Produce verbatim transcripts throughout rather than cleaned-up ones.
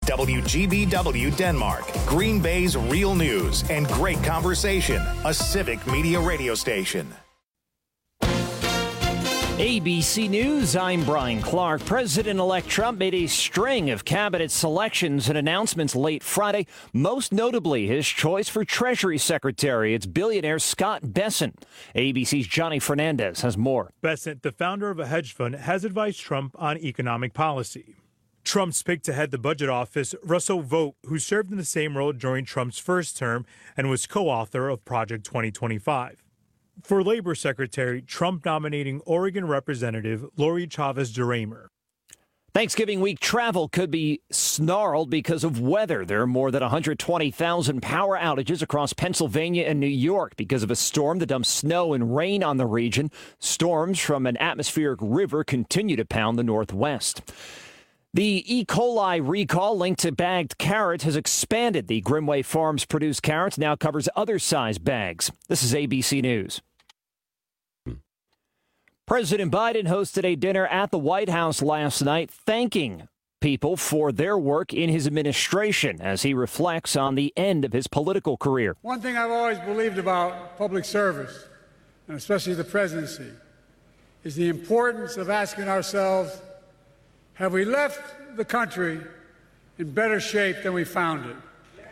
W G B W Denmark, Green Bay's real news and great conversation, a civic media radio station. A B C News, I'm Brian Clark. President-elect Trump made a string of cabinet selections and announcements late Friday, most notably his choice for Treasury Secretary. It's billionaire Scott Bessent. A B C's Johnny Fernandez has more. Bessent, the founder of a hedge fund, has advised Trump on economic policy. Trump's pick to head the budget office, Russell Vought, who served in the same role during Trump's first term and was co-author of Project twenty twenty-five. For Labor Secretary, Trump nominating Oregon Representative Lori Chavez DeRaymer. Thanksgiving week travel could be snarled because of weather. There are more than one hundred twenty thousand power outages across Pennsylvania and New York because of a storm that dumped snow and rain on the region. Storms from an atmospheric river continue to pound the Northwest. The E. coli recall linked to bagged carrots has expanded. The Grimway Farms produced carrots now covers other size bags. This is A B C News. President Biden hosted a dinner at the White House last night, thanking people for their work in his administration as he reflects on the end of his political career. One thing I've always believed about public service, and especially the presidency, is the importance of asking ourselves, have we left the country in better shape than we found it?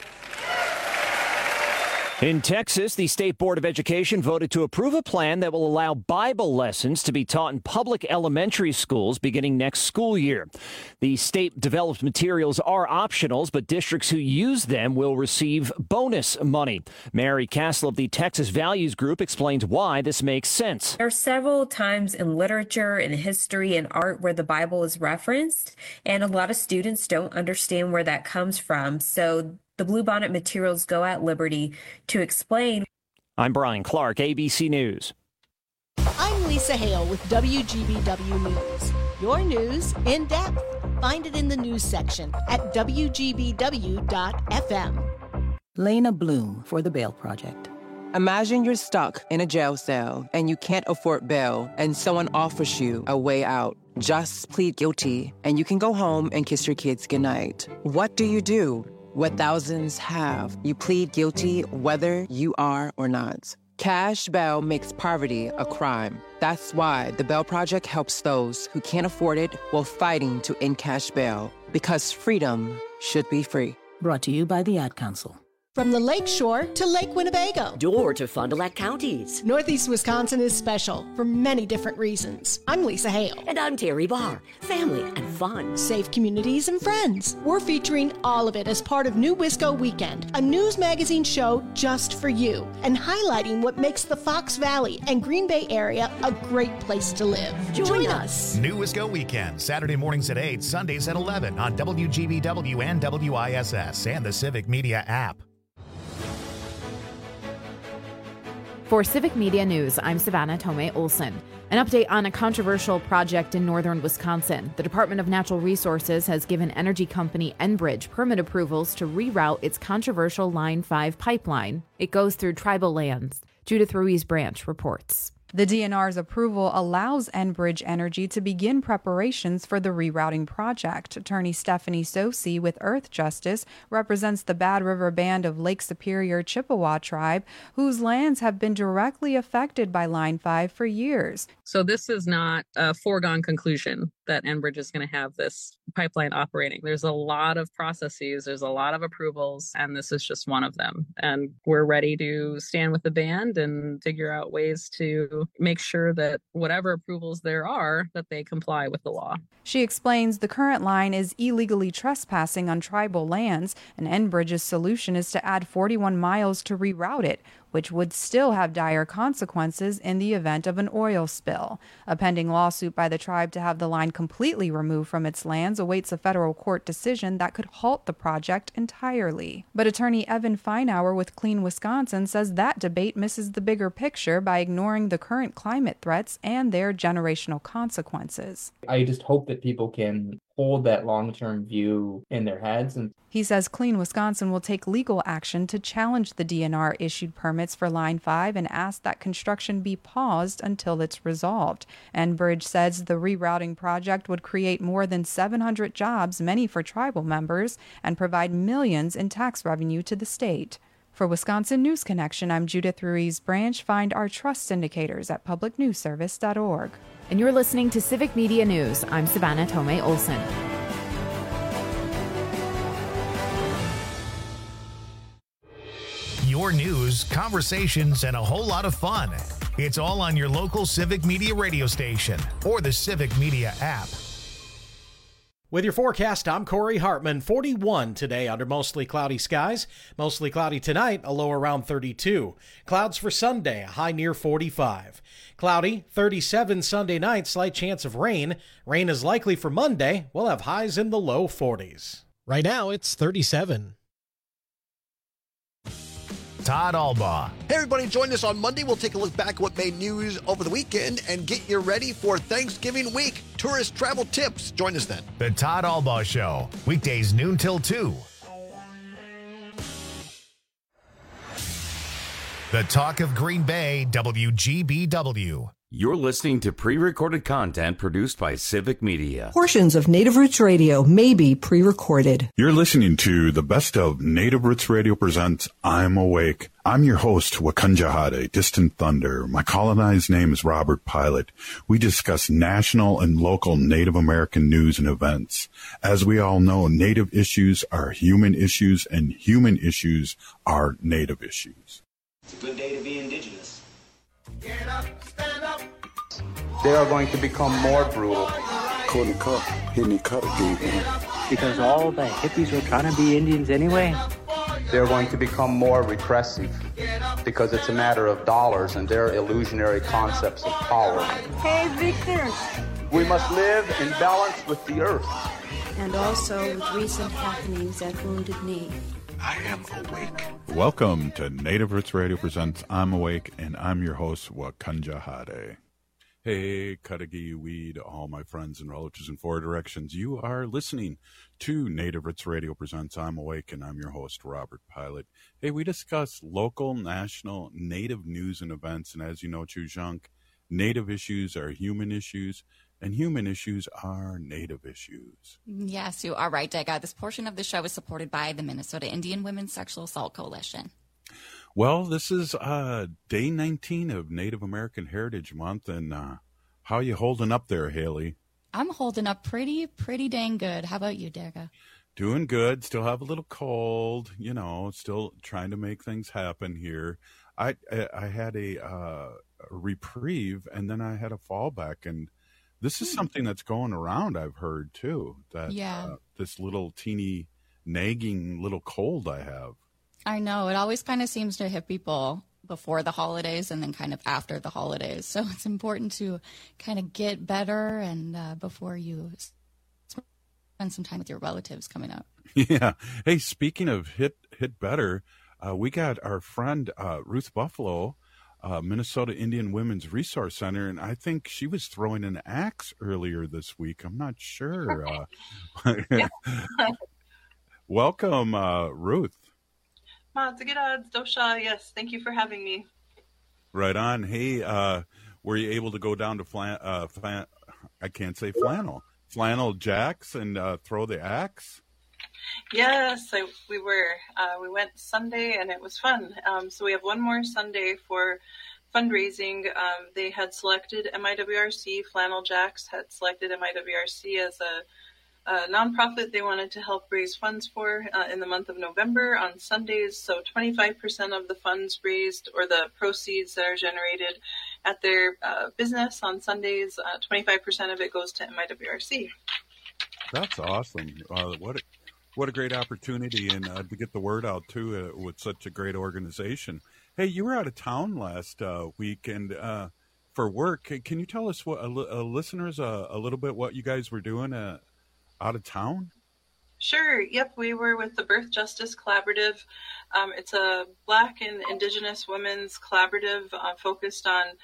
In Texas, the State Board of Education voted to approve a plan that will allow Bible lessons to be taught in public elementary schools beginning next school year. The state-developed materials are optional, but districts who use them will receive bonus money. Mary Castle of the Texas Values Group explains why this makes sense. There are several times in literature, in history, and art where the Bible is referenced, and a lot of students don't understand where that comes from. So the Bluebonnet materials go at liberty to explain. I'm Brian Clark, A B C News. I'm Lisa Hale with W G B W News. Your news in depth. Find it in the news section at W G B W dot F M. Lena Bloom for the Bail Project. Imagine you're stuck in a jail cell and you can't afford bail and someone offers you a way out. Just plead guilty and you can go home and kiss your kids goodnight. What do you do? What thousands have. You plead guilty whether you are or not. Cash bail makes poverty a crime. That's why the Bail Project helps those who can't afford it while fighting to end cash bail. Because freedom should be free. Brought to you by the Ad Council. From the Lake Shore to Lake Winnebago. Door to Fond du Lac counties. Northeast Wisconsin is special for many different reasons. I'm Lisa Hale. And I'm Terry Barr. Family and fun. Safe communities and friends. We're featuring all of it as part of New Wisco Weekend, a news magazine show just for you, and highlighting what makes the Fox Valley and Green Bay area a great place to live. Join, Join us. us. New Wisco Weekend, Saturday mornings at eight, Sundays at eleven on W G B W and W I S S and the Civic Media app. For Civic Media News, I'm Savannah Tomei Olson. An update on a controversial project in northern Wisconsin. The Department of Natural Resources has given energy company Enbridge permit approvals to reroute its controversial Line five pipeline. It goes through tribal lands. Judith Ruiz Branch reports. The D N R's approval allows Enbridge Energy to begin preparations for the rerouting project. Attorney Stephanie Sosi with Earth Justice represents the Bad River Band of Lake Superior Chippewa tribe, whose lands have been directly affected by Line five for years. So this is not a foregone conclusion that Enbridge is going to have this pipeline operating. There's a lot of processes, there's a lot of approvals, and this is just one of them. And we're ready to stand with the band and figure out ways to make sure that whatever approvals there are, that they comply with the law. She explains the current line is illegally trespassing on tribal lands, and Enbridge's solution is to add forty-one miles to reroute it, which would still have dire consequences in the event of an oil spill. A pending lawsuit by the tribe to have the line completely removed from its lands awaits a federal court decision that could halt the project entirely. But attorney Evan Feinauer with Clean Wisconsin says that debate misses the bigger picture by ignoring the current climate threats and their generational consequences. I just hope that people can hold that long-term view in their heads. And he says Clean Wisconsin will take legal action to challenge the D N R issued permits for Line five and ask that construction be paused until it's resolved. Enbridge says the rerouting project would create more than seven hundred jobs, many for tribal members, and provide millions in tax revenue to the state. For Wisconsin News Connection, I'm Judith Ruiz Branch. Find our trust indicators at public news service dot org. And you're listening to Civic Media News. I'm Savannah Tomei Olson. Your news, conversations, and a whole lot of fun. It's all on your local Civic Media radio station or the Civic Media app. With your forecast, I'm Corey Hartman. forty-one today under mostly cloudy skies. Mostly cloudy tonight, a low around thirty-two. Clouds for Sunday, a high near forty-five. Cloudy, thirty-seven Sunday night, slight chance of rain. Rain is likely for Monday. We'll have highs in the low forties. Right now, it's thirty-seven. Todd Albaugh. Hey everybody, join us on Monday. We'll take a look back at what made news over the weekend and get you ready for Thanksgiving week. Tourist travel tips. Join us then. The Todd Albaugh Show, weekdays noon till two. The Talk of Green Bay, W G B W. You're listening to pre-recorded content produced by Civic Media. Portions of Native Roots Radio may be pre-recorded. You're listening to the best of Native Roots Radio presents I'm Awake. I'm your host, Wakanja Hade, Distant Thunder. My colonized name is Robert Pilot. We discuss national and local Native American news and events. As we all know, Native issues are human issues, and human issues are Native issues. It's a good day to be Indigenous. Get up, stand up. They are going to become more brutal. Because all the hippies were trying to be Indians anyway. They're going to become more repressive because it's a matter of dollars and their illusionary concepts of power. Hey, Victor. We must live in balance with the earth. And also with recent happenings at Wounded Knee. I am awake. Welcome to Native Roots Radio presents I'm Awake, and I'm your host, Wakanja Hade. Hey, Cudahy Weed, all my friends and relatives in four directions. You are listening to Native Roots Radio presents I'm Awake, and I'm your host, Robert Pilot. Hey, we discuss local, national, Native news and events, and as you know, Chujunk, Native issues are human issues, and human issues are Native issues. Yes, you are right, Dega. This portion of the show is supported by the Minnesota Indian Women's Sexual Assault Coalition. Well, this is uh, day nineteen of Native American Heritage Month, and uh, how you holding up there, Haley? I'm holding up pretty, pretty dang good. How about you, Dega? Doing good. Still have a little cold, you know, still trying to make things happen here. I I, I had a, uh, a reprieve, and then I had a fallback, and this is something that's going around, I've heard, too, that yeah. uh, this little teeny nagging little cold I have. I know. It always kind of seems to hit people before the holidays and then kind of after the holidays. So it's important to kind of get better and uh, before you spend some time with your relatives coming up. Yeah. Hey, speaking of hit, hit better, uh, we got our friend uh, Ruth Buffalo, Uh, Minnesota Indian Women's Resource Center, and I think she was throwing an axe earlier this week. I'm not sure. Uh, welcome, uh, Ruth. Dosha, yes, thank you for having me. Right on. Hey, uh, were you able to go down to flan- uh, flan- I can't say flannel, flannel jacks and uh, throw the axe? Yes, I, we were. Uh, we went Sunday, and it was fun. Um, so we have one more Sunday for fundraising. Um, they had selected M I W R C, Flannel Jacks had selected M I W R C as a, a nonprofit they wanted to help raise funds for uh, in the month of November on Sundays. So twenty-five percent of the funds raised, or the proceeds that are generated at their uh, business on Sundays, uh, twenty-five percent of it goes to M I W R C. That's awesome. Uh, what a What a great opportunity, and uh, to get the word out, too, uh, with such a great organization. Hey, you were out of town last uh, week and uh, for work. Can you tell us, what uh, listeners, uh, a little bit what you guys were doing uh, out of town? Sure. Yep. We were with the Birth Justice Collaborative. Um, it's a Black and Indigenous women's collaborative uh, focused on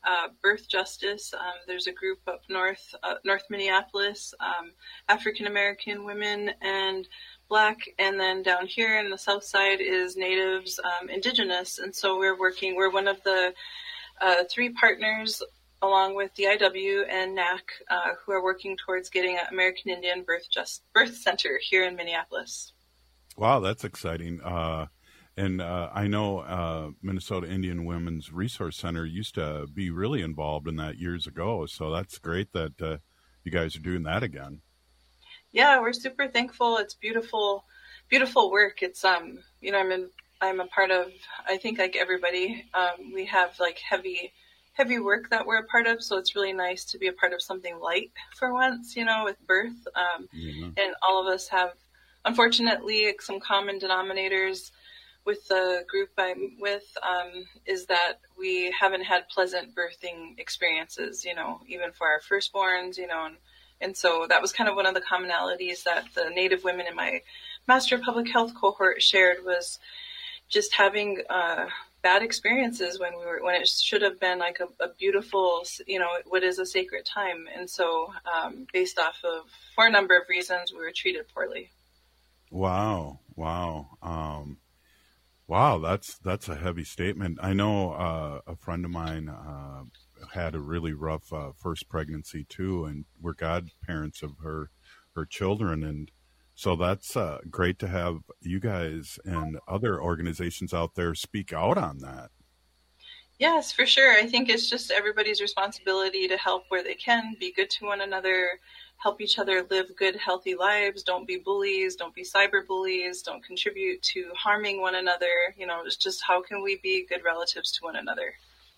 uh, Birth Justice. Um, there's a group up north, uh, North Minneapolis, um, African American women and Black, and then down here in the South Side is Natives, um, Indigenous. And so we're working, we're one of the uh, three partners along with D I W and N A C uh, who are working towards getting an American Indian Birth Just Birth Center here in Minneapolis. Wow, that's exciting. Uh, and uh, I know uh, Minnesota Indian Women's Resource Center used to be really involved in that years ago. So that's great that uh, you guys are doing that again. Yeah, we're super thankful. It's beautiful, beautiful work. It's, um, you know, I'm in, I'm a part of, I think like everybody, um, we have like heavy, heavy work that we're a part of. So it's really nice to be a part of something light for once, you know, with birth. Um, mm-hmm. And all of us have, unfortunately, some common denominators with the group I'm with, um, is that we haven't had pleasant birthing experiences, you know, even for our firstborns, you know, and, and so that was kind of one of the commonalities that the Native women in my Master of Public Health cohort shared, was just having uh, bad experiences when we were, when it should have been like a, a beautiful, you know, what is a sacred time. And so um, based off of, for a number of reasons, we were treated poorly. Wow. Wow. Um, wow. That's, that's a heavy statement. I know uh, a friend of mine uh, had a really rough uh, first pregnancy too, and we're godparents of her, her children. And so that's uh, great to have you guys and other organizations out there speak out on that. Yes, for sure. I think it's just everybody's responsibility to help where they can, be good to one another, help each other live good, healthy lives. Don't be bullies. Don't be cyber bullies. Don't contribute to harming one another. You know, it's just how can we be good relatives to one another?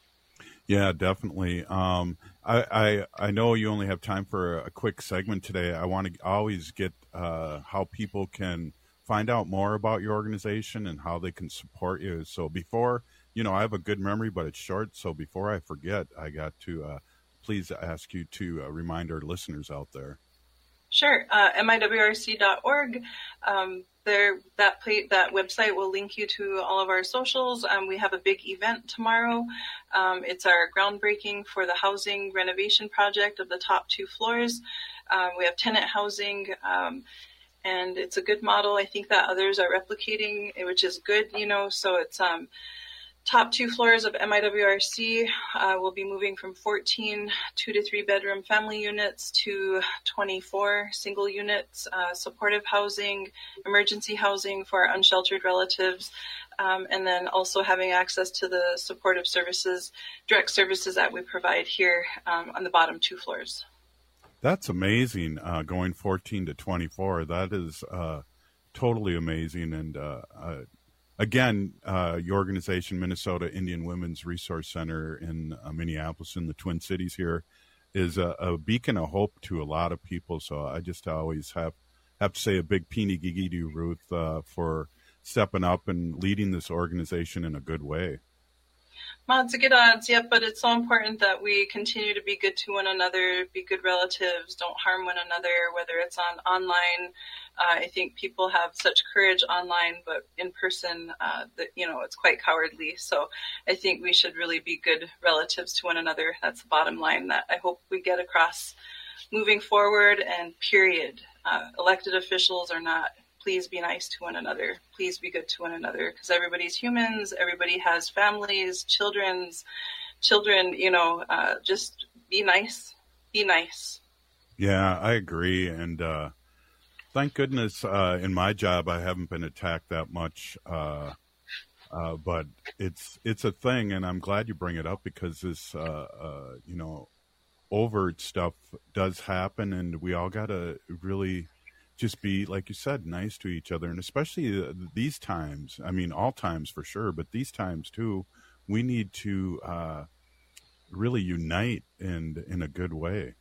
Yeah, definitely. Um, I, I I know you only have time for a quick segment today. I want to always get uh, how people can find out more about your organization and how they can support you. So before, you know, I have a good memory, but it's short. So before I forget, I got to uh, please ask you to uh, remind our listeners out there. Sure. Uh, M I W R C dot org. Um, there, that play, that website will link you to all of our socials. Um, we have a big event tomorrow. Um, it's our groundbreaking for the housing renovation project of the top two floors. Um, we have tenant housing, um, and it's a good model. I think that others are replicating, which is good, you know, so it's um, top two floors of M I W R C uh, will be moving from fourteen two to three bedroom family units to twenty-four single units, uh, supportive housing, emergency housing for our unsheltered relatives, um, and then also having access to the supportive services, direct services that we provide here um, on the bottom two floors. That's amazing, uh, going fourteen to twenty-four. That is uh, totally amazing. And uh, uh, again, uh, your organization, Minnesota Indian Women's Resource Center in uh, Minneapolis, in the Twin Cities here, is a, a beacon of hope to a lot of people. So I just always have, have to say a big pini gigi to you, Ruth, uh, for stepping up and leading this organization in a good way. Well, it's a good odds, yeah, but it's so important that we continue to be good to one another, be good relatives, don't harm one another, whether it's on online. Uh, I think people have such courage online, but in person, uh, that, you know, it's quite cowardly. So I think we should really be good relatives to one another. That's the bottom line that I hope we get across moving forward, and period. Uh, elected officials are not. Please be nice to one another. Please be good to one another, because everybody's humans. Everybody has families, children's children, you know, uh, just be nice, be nice. Yeah, I agree. And uh, thank goodness uh, in my job, I haven't been attacked that much. Uh, uh, but it's, it's a thing. And I'm glad you bring it up, because this, uh, uh, you know, overt stuff does happen, and we all got to really just be, like you said, nice to each other. And especially these times, I mean, all times for sure, but these times too, we need to uh, really unite in, in a good way.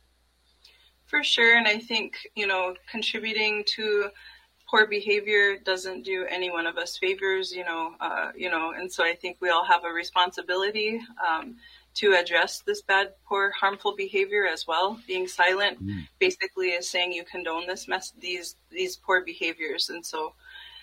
For sure. And I think, you know, contributing to poor behavior doesn't do any one of us favors, you know, uh, you know, and so I think we all have a responsibility um, to address this bad, poor, harmful behavior as well. Being silent mm. basically is saying you condone this mess, these these poor behaviors. And so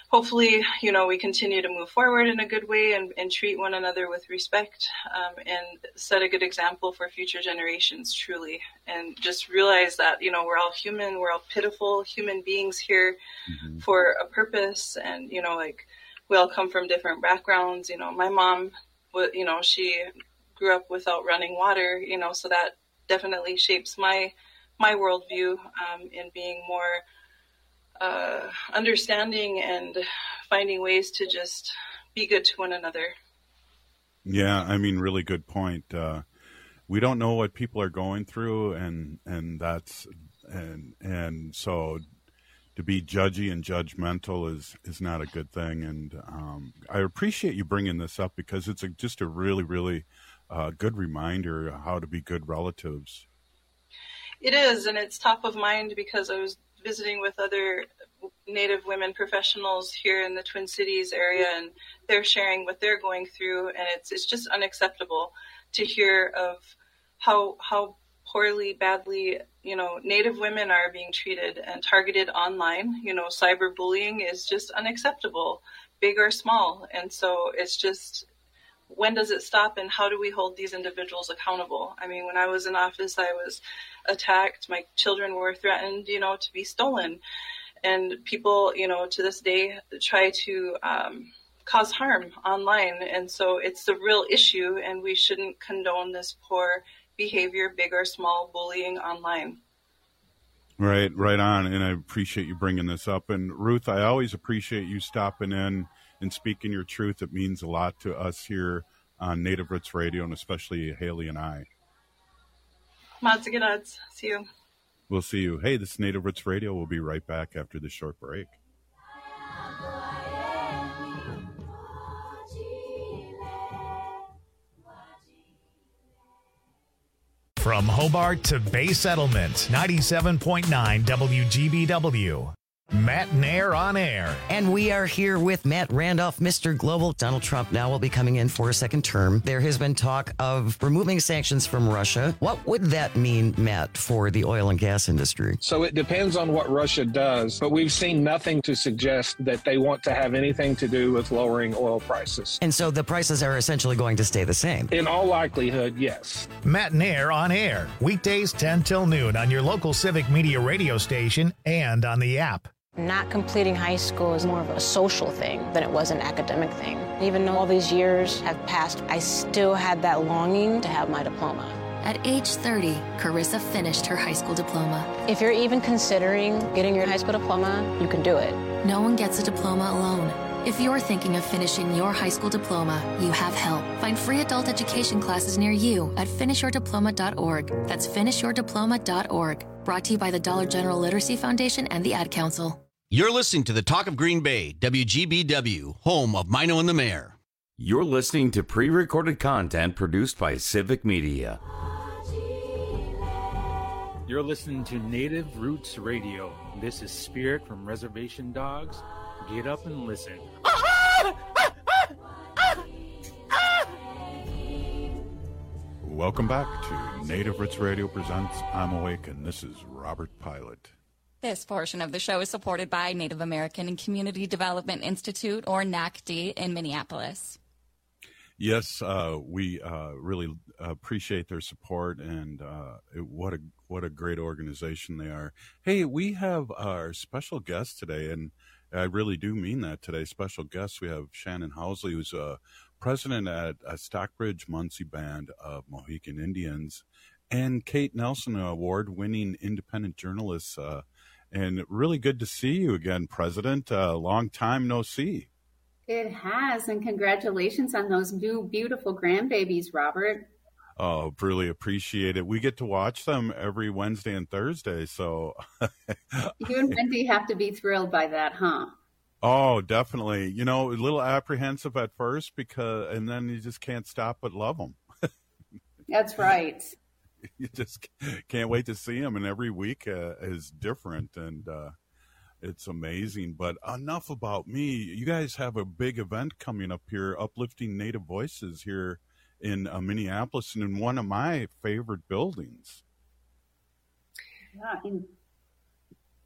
hopefully, you know, we continue to move forward in a good way and, and treat one another with respect, um, and set a good example for future generations, truly. And just realize that, you know, we're all human, we're all pitiful human beings here mm-hmm. for a purpose. And, you know, like, we all come from different backgrounds. You know, my mom, you know, she grew up without running water, you know, so that definitely shapes my my worldview um, in being more uh, understanding and finding ways to just be good to one another. Yeah, I mean, really good point. Uh, we don't know what people are going through, and and that's and and so to be judgy and judgmental is is not a good thing. And um, I appreciate you bringing this up because it's a, just a really really uh, good reminder of how to be good relatives. It is, and it's top of mind because I was visiting with other Native women professionals here in the Twin Cities area, and they're sharing what they're going through, and it's it's just unacceptable to hear of how how poorly, badly, you know, Native women are being treated and targeted online. You know, cyberbullying is just unacceptable, big or small, and so it's just, when does it stop, and how do we hold these individuals accountable? I mean, when I was in office, I was attacked. My children were threatened, you know, to be stolen. And people, you know, to this day try to um, cause harm online. And so it's a real issue, and we shouldn't condone this poor behavior, big or small, bullying online. Right, right on. And I appreciate you bringing this up. And Ruth, I always appreciate you stopping in and speaking your truth. It means a lot to us here on Native Roots Radio, and especially Haley and I. Matsigadats. See you. We'll see you. Hey, this is Native Roots Radio. We'll be right back after this short break. From Hobart to Bay Settlement, ninety-seven point nine W G B W. Matt Nair on air. And we are here with Matt Randolph, Mister Global. Donald Trump now will be coming in for a second term. There has been talk of removing sanctions from Russia. What would that mean, Matt, for the oil and gas industry? So it depends on what Russia does, but we've seen nothing to suggest that they want to have anything to do with lowering oil prices. And so the prices are essentially going to stay the same? In all likelihood, yes. Matt Nair on air. Weekdays ten till noon on your local Civic Media radio station and on the app. Not completing high school is more of a social thing than it was an academic thing. Even though all these years have passed, I still had that longing to have my diploma. At age thirty, Carissa finished her high school diploma. If you're even considering getting your high school diploma, you can do it. No one gets a diploma alone. If you're thinking of finishing your high school diploma, you have help. Find free adult education classes near you at finish your diploma dot org. That's finish your diploma dot org. Brought to you by the Dollar General Literacy Foundation and the Ad Council. You're listening to the Talk of Green Bay, W G B W, home of Mino and the Mayor. You're listening to pre-recorded content produced by Civic Media. You're listening to Native Roots Radio. This is Spirit from Reservation Dogs. Get up and listen. Welcome back to Native Roots Radio presents I'm Awake, and this is Robert Pilot. This portion of the show is supported by Native American and Community Development Institute, or N A C D, in Minneapolis. Yes, uh, we uh, really appreciate their support, and uh, it, what a what a great organization they are. Hey, we have our special guest today, and I really do mean that today. Special guest, we have Shannon Housley, who's a president at a Stockbridge Munsee Band of Mohican Indians, and Kate Nelson, an award-winning independent journalist. Uh, and really good to see you again, President. Uh, long time no see. It has, and congratulations on those new beautiful grandbabies, Robert. Oh, really appreciate it. We get to watch them every Wednesday and Thursday, so. You and Wendy have to be thrilled by that, huh? Oh, definitely. You know, a little apprehensive at first, because, and then you just can't stop but love them. That's right. You just can't wait to see them, and every week uh, is different, and uh, it's amazing. But enough about me. You guys have a big event coming up here, Uplifting Native Voices, here in uh, Minneapolis, and in one of my favorite buildings. Yeah, in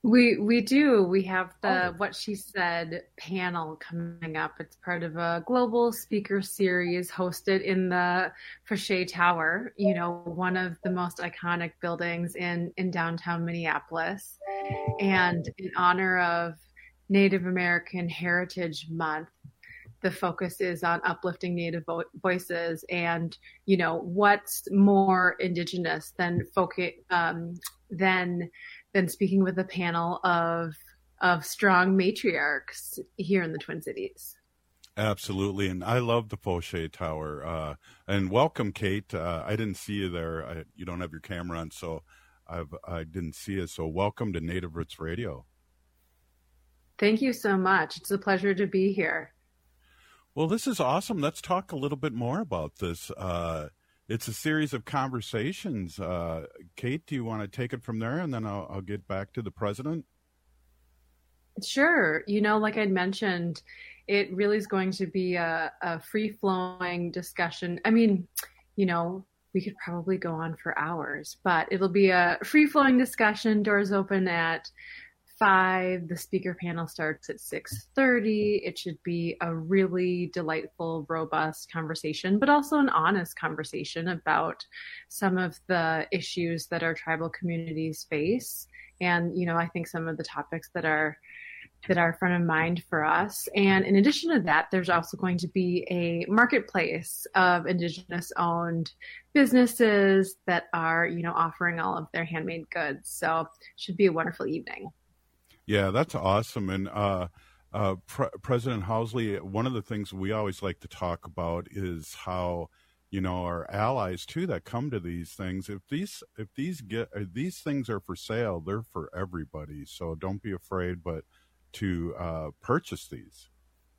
We we do. We have the oh. What She Said panel coming up. It's part of a global speaker series hosted in the Foshay Tower, you know, one of the most iconic buildings in, in downtown Minneapolis. And in honor of Native American Heritage Month, the focus is on uplifting Native vo- voices. And, you know, what's more Indigenous than focus, um, than than speaking with a panel of of strong matriarchs here in the Twin Cities. Absolutely, and I love the Foshay Tower. Uh, and welcome, Kate. Uh, I didn't see you there. I, you don't have your camera on, so I've, I didn't see you. So welcome to Native Roots Radio. Thank you so much. It's a pleasure to be here. Well, this is awesome. Let's talk a little bit more about this. Uh, It's a series of conversations. Uh, Kate, do you want to take it from there, and then I'll, I'll get back to the president? Sure. You know, like I'd mentioned, it really is going to be a, a free-flowing discussion. I mean, you know, we could probably go on for hours, but it'll be a free-flowing discussion. Doors open at five. The speaker panel starts at six thirty. It should be a really delightful, robust conversation, but also an honest conversation about some of the issues that our tribal communities face. And, you know, I think some of the topics that are that are front of mind for us. And in addition to that, there's also going to be a marketplace of Indigenous owned businesses that are, you know, offering all of their handmade goods. So it should be a wonderful evening. Yeah, that's awesome. And uh, uh, Pre- President Housley, one of the things we always like to talk about is how, you know, our allies too that come to these things. If these if these get if these things are for sale, they're for everybody. So don't be afraid, but to uh, purchase these.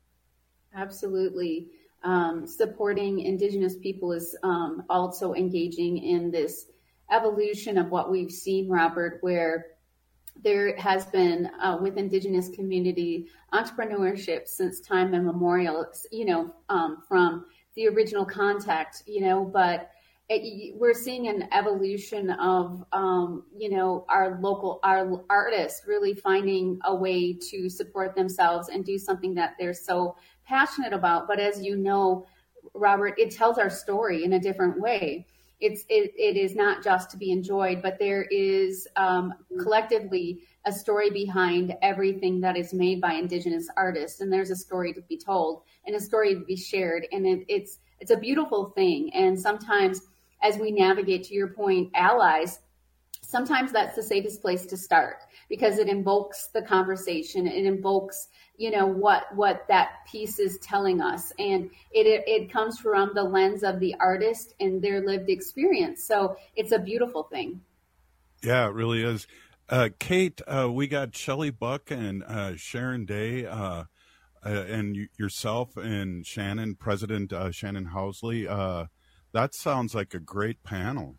Absolutely, um, supporting Indigenous people is um, also engaging in this evolution of what we've seen, Robert, where there has been uh, with Indigenous community entrepreneurship since time immemorial, you know, um, from the original contact, you know, but it, we're seeing an evolution of, um, you know, our local, our artists really finding a way to support themselves and do something that they're so passionate about. But as you know, Robert, it tells our story in a different way. It's it, it is not just to be enjoyed, but there is um, collectively a story behind everything that is made by Indigenous artists, and there's a story to be told and a story to be shared, and it, it's it's a beautiful thing. And sometimes, as we navigate, to your point, allies, sometimes that's the safest place to start because it invokes the conversation, it invokes, you know, what what that piece is telling us, and it, it it comes from the lens of the artist and their lived experience. So it's a beautiful thing. Yeah, it really is. Uh, Kate, uh, we got Shelley Buck and uh, Sharon Day, uh, uh, and y- yourself and Shannon, President uh, Shannon Housley. Uh, that sounds like a great panel.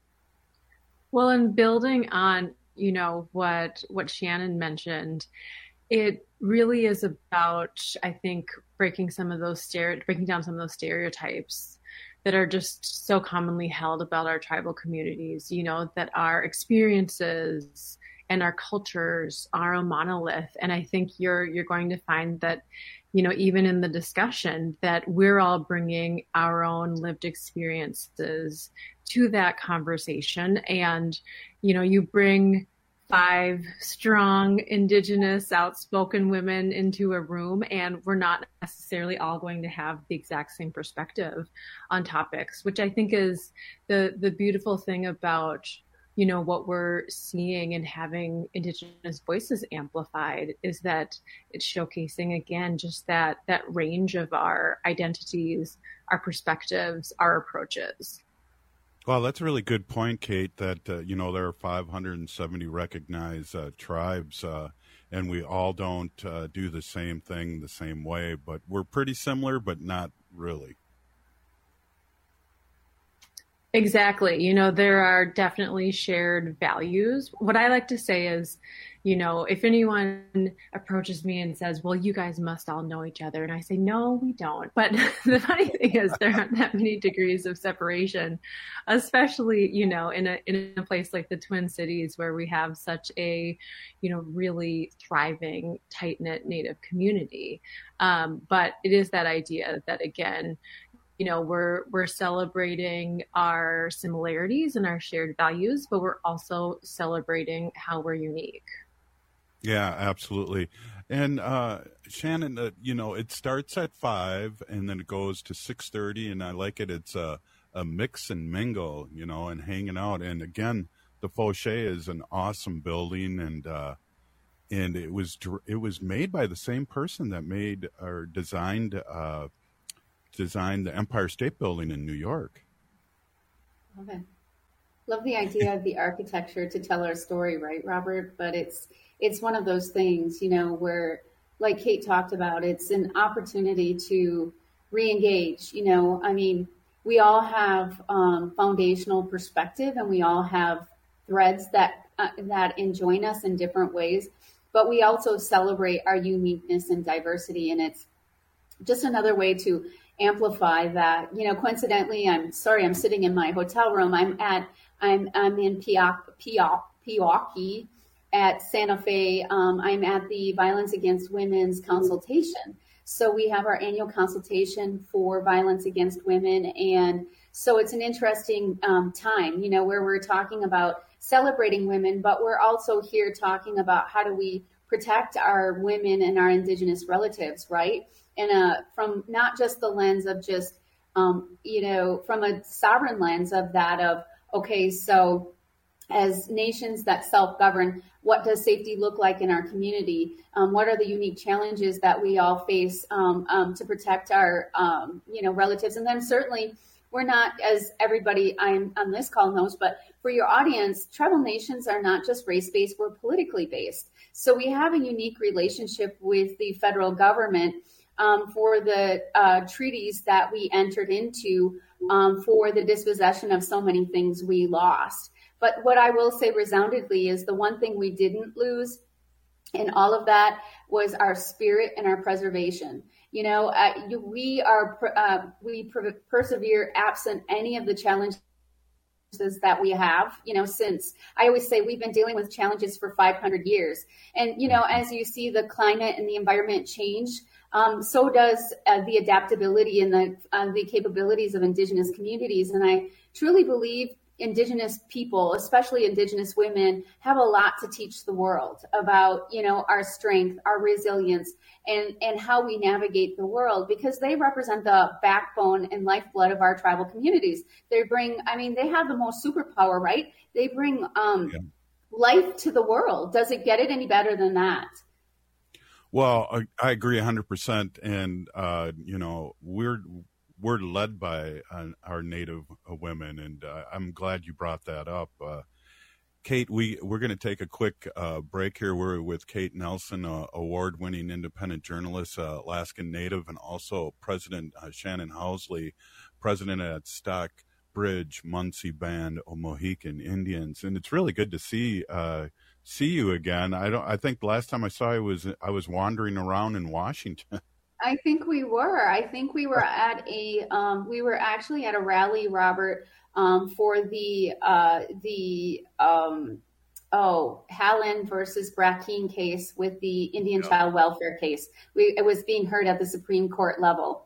Well, in building on, you know, what what Shannon mentioned, it really is about, I think, breaking some of those stere- breaking down some of those stereotypes that are just so commonly held about our tribal communities, you know, that our experiences and our cultures are a monolith. And I think you're you're going to find that, you know, even in the discussion, that we're all bringing our own lived experiences to that conversation. And, you know, you bring five strong Indigenous outspoken women into a room, and we're not necessarily all going to have the exact same perspective on topics, which I think is the the beautiful thing about, you know, what we're seeing and having Indigenous voices amplified is that it's showcasing again just that that range of our identities, our perspectives, our approaches. Well, that's a really good point, Kate, that, uh, you know, there are five hundred seventy recognized uh, tribes, uh, and we all don't uh, do the same thing the same way, but we're pretty similar, but not really. Exactly. You know, there are definitely shared values. What I like to say is, you know, if anyone approaches me and says, well, you guys must all know each other. And I say, no, we don't. But the funny thing is there aren't that many degrees of separation, especially, you know, in a, in a place like the Twin Cities where we have such a, you know, really thriving, tight-knit Native community. Um, but it is that idea that, again, you know, we're we're celebrating our similarities and our shared values, but we're also celebrating how we're unique. Yeah, absolutely. And uh, Shannon, uh, you know, it starts at five and then it goes to six thirty, and I like it. It's a, a mix and mingle, you know, and hanging out. And again, the Fauché is an awesome building, and uh, and it was it was made by the same person that made or designed. Uh, designed the Empire State Building in New York. Love it. Love the idea of the architecture to tell our story, right, Robert? But it's it's one of those things, you know, where, like Kate talked about, it's an opportunity to re-engage. You know, I mean, we all have um, foundational perspective, and we all have threads that uh, that enjoin us in different ways, but we also celebrate our uniqueness and diversity, and it's just another way to amplify that. You know, coincidentally, I'm sorry, I'm sitting in my hotel room. I'm at, I'm, I'm in Pewaukee at Santa Fe. Um, I'm at the Violence Against Women's consultation. So we have our annual consultation for violence against women. And so it's an interesting um, time, you know, where we're talking about celebrating women, but we're also here talking about how do we protect our women and our Indigenous relatives, right? And uh, from not just the lens of just, um, you know, from a sovereign lens of that of, okay, so as nations that self-govern, what does safety look like in our community? Um, what are the unique challenges that we all face um, um, to protect our, um, you know, relatives? And then certainly we're not, as everybody I'm on this call knows, but for your audience, tribal nations are not just race-based, we're politically based. So we have a unique relationship with the federal government Um, for the uh, treaties that we entered into um, for the dispossession of so many things we lost. But what I will say resoundingly is the one thing we didn't lose in all of that was our spirit and our preservation. You know, uh, we are uh, we per- persevere absent any of the challenges that we have, you know, since I always say we've been dealing with challenges for five hundred years. And, you know, as you see the climate and the environment change, Um, so does uh, the adaptability and the uh, the capabilities of Indigenous communities. And I truly believe Indigenous people, especially Indigenous women, have a lot to teach the world about, you know, our strength, our resilience, and, and how we navigate the world, because they represent the backbone and lifeblood of our tribal communities. They bring, I mean, they have the most superpower, right? They bring um, yeah. life to the world. Does it get it any better than that? Well, I, I agree one hundred percent. And, uh, you know, we're we're led by uh, our Native uh, women, and uh, I'm glad you brought that up. Uh, Kate, we, we're going to take a quick uh, break here. We're with Kate Nelson, uh, award-winning independent journalist, uh, Alaskan Native, and also President uh, Shannon Housley, president at Stockbridge Munsee Band of Mohican Indians. And it's really good to see uh see you again. I don't I think the last time I saw you was I was wandering around in Washington. I think we were. I think we were at a um we were actually at a rally, Robert, um for the uh the um oh Hallen versus Brackeen case with the Indian yep. child welfare case. We it was being heard at the Supreme Court level.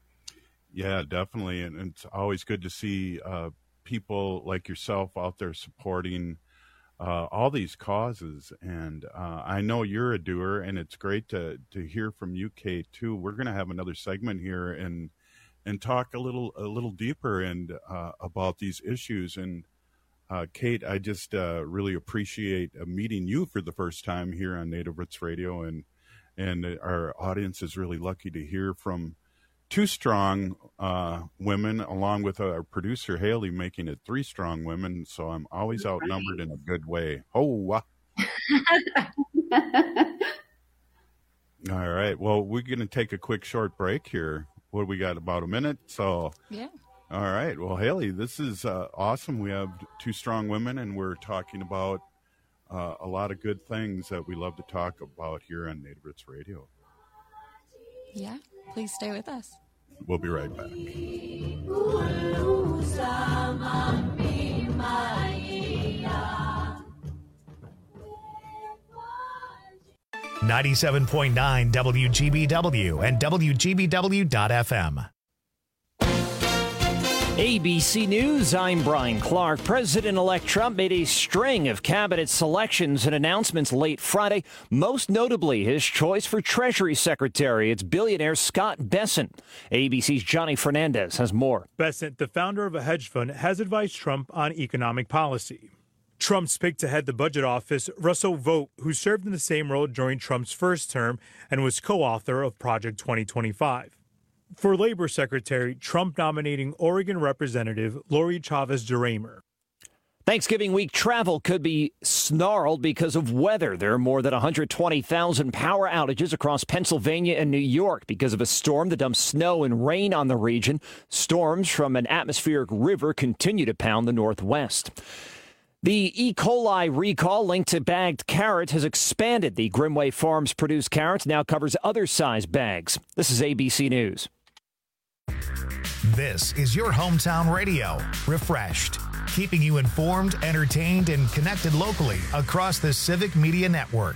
Yeah, definitely. And it's always good to see uh people like yourself out there supporting Uh, all these causes. And uh, I know you're a doer, and it's great to to hear from you, Kate, too. We're going to have another segment here and and talk a little a little deeper and uh, about these issues. And uh, Kate, I just uh, really appreciate uh, meeting you for the first time here on Native Roots Radio, and and our audience is really lucky to hear from two strong uh, women, along with our producer, Haley, making it three strong women. So I'm always outnumbered in a good way. Oh, uh. All right. Well, we're going to take a quick short break here. What do we got? About a minute. So yeah. All right. Well, Haley, this is uh, awesome. We have two strong women, and we're talking about uh, a lot of good things that we love to talk about here on Native Roots Radio. Yeah, please stay with us. We'll be right back. ninety-seven point nine W G B W and W G B W dot F M. A B C News, I'm Brian Clark. President-elect Trump made a string of cabinet selections and announcements late Friday, most notably his choice for Treasury Secretary. It's billionaire Scott Bessent. A B C's Johnny Fernandez has more. Bessent, the founder of a hedge fund, has advised Trump on economic policy. Trump's picked to head the budget office Russell Vought, who served in the same role during Trump's first term and was co-author of Project twenty twenty-five. For Labor Secretary, Trump nominating Oregon Representative Lori Chavez DeRaymer. Thanksgiving week travel could be snarled because of weather. There are more than one hundred twenty thousand power outages across Pennsylvania and New York because of a storm that dumped snow and rain on the region. Storms from an atmospheric river continue to pound the Northwest. The E. coli recall linked to bagged carrot has expanded. The Grimway Farms produced carrots now covers other size bags. This is A B C News. This is your hometown radio, Refreshed, keeping you informed, entertained, and connected locally across the Civic Media Network.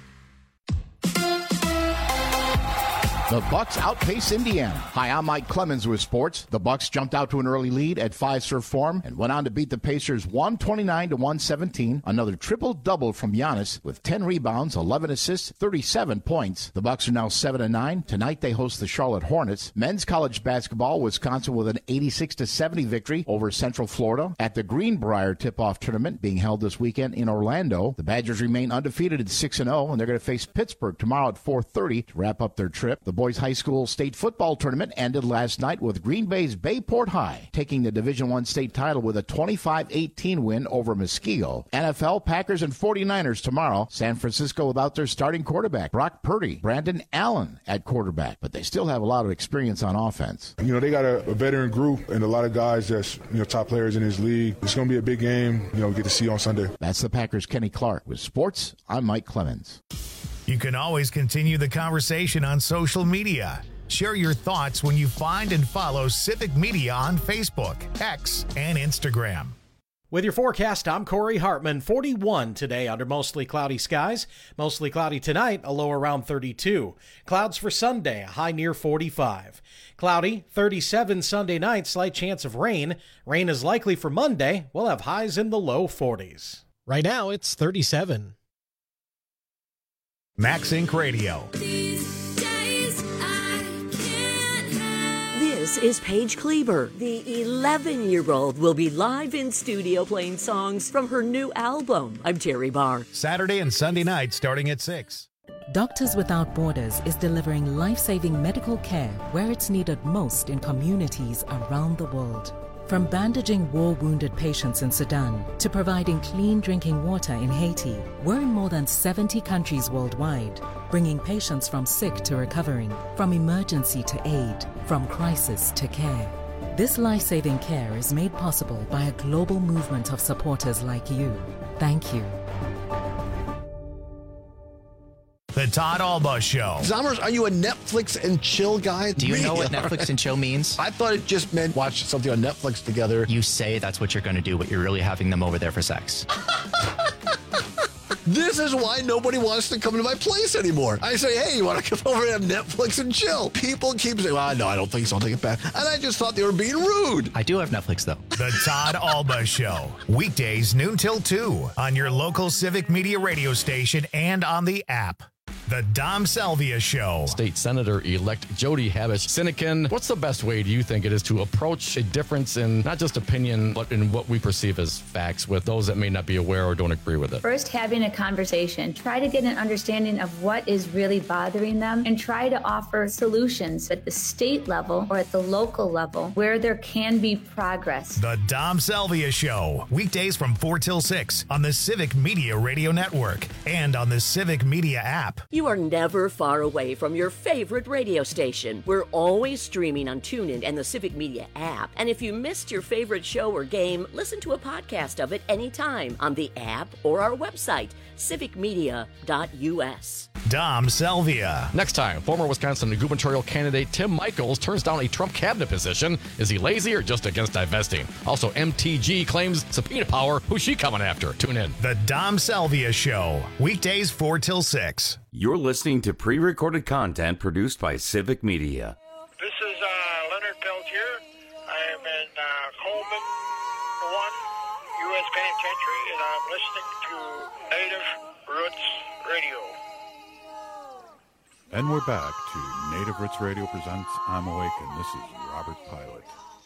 The Bucks outpace Indiana. Hi, I'm Mike Clemens with sports. The Bucks jumped out to an early lead at Fiserv Forum and went on to beat the Pacers one twenty-nine to one seventeen. Another triple-double from Giannis with ten rebounds, eleven assists, thirty-seven points. The Bucks are now seven and nine. Tonight they host the Charlotte Hornets. Men's college basketball, Wisconsin with an eighty-six to seventy victory over Central Florida. At the Greenbrier tip-off tournament being held this weekend in Orlando, the Badgers remain undefeated at six and oh, and they're going to face Pittsburgh tomorrow at four thirty to wrap up their trip. The boys high school state football tournament ended last night with Green Bay's Bayport High taking the Division I state title with a twenty-five eighteen win over Muskego. N F L, Packers, and forty-niners tomorrow. San Francisco without their starting quarterback, Brock Purdy. Brandon Allen at quarterback, but they still have a lot of experience on offense. You know, they got a, a veteran group and a lot of guys that's, you know, top players in this league. It's going to be a big game, you know, we get to see on Sunday. That's the Packers' Kenny Clark. With sports, I'm Mike Clemens. You can always continue the conversation on social media. Share your thoughts when you find and follow Civic Media on Facebook, X, and Instagram. With your forecast, I'm Corey Hartman. forty-one today under mostly cloudy skies. Mostly cloudy tonight, a low around thirty-two. Clouds for Sunday, a high near forty-five. Cloudy, thirty-seven Sunday night, slight chance of rain. Rain is likely for Monday. We'll have highs in the low forties. Right now, it's thirty-seven. Max Inc Radio. This is Paige Kleber. The eleven-year-old will be live in studio playing songs from her new album. I'm Terry Barr. Saturday and Sunday night starting at six. Doctors Without Borders is delivering life-saving medical care where it's needed most in communities around the world. From bandaging war-wounded patients in Sudan to providing clean drinking water in Haiti, we're in more than seventy countries worldwide, bringing patients from sick to recovering, from emergency to aid, from crisis to care. This life-saving care is made possible by a global movement of supporters like you. Thank you. The Todd Alba Show. Zommers, are you a Netflix and chill guy? Do you really? know what Netflix and chill means? I thought it just meant watch something on Netflix together. You say that's what you're going to do, but you're really having them over there for sex. This is why nobody wants to come to my place anymore. I say, hey, you want to come over and have Netflix and chill? People keep saying, well, no, I don't think so. I'll take it back. And I just thought they were being rude. I do have Netflix, though. The Todd Alba Show. Weekdays, noon till two on your local Civic Media radio station and on the app. The Dom Salvia Show. State Senator-elect Jody Habush-Sinekin, what's the best way, do you think, it is to approach a difference in not just opinion, but in what we perceive as facts with those that may not be aware or don't agree with it? First, having a conversation. Try to get an understanding of what is really bothering them and try to offer solutions at the state level or at the local level where there can be progress. The Dom Salvia Show. Weekdays from four till six on the Civic Media Radio Network and on the Civic Media app. You You are never far away from your favorite radio station. We're always streaming on TuneIn and the Civic Media app. And if you missed your favorite show or game, listen to a podcast of it anytime on the app or our website, civic media dot u s. Dom Selvia. Next time, former Wisconsin gubernatorial candidate Tim Michels turns down a Trump cabinet position. Is he lazy or just against divesting? Also, M T G claims subpoena power. Who's she coming after? Tune in. The Dom Selvia Show. Weekdays four till six. You're listening to pre-recorded content produced by Civic Media. This is uh, Leonard Peltier. I am in uh, Coleman one, U S Penitentiary, and I'm listening to Native Roots Radio. And we're back to Native Roots Radio presents I'm Awake, and this is Robert Pilot.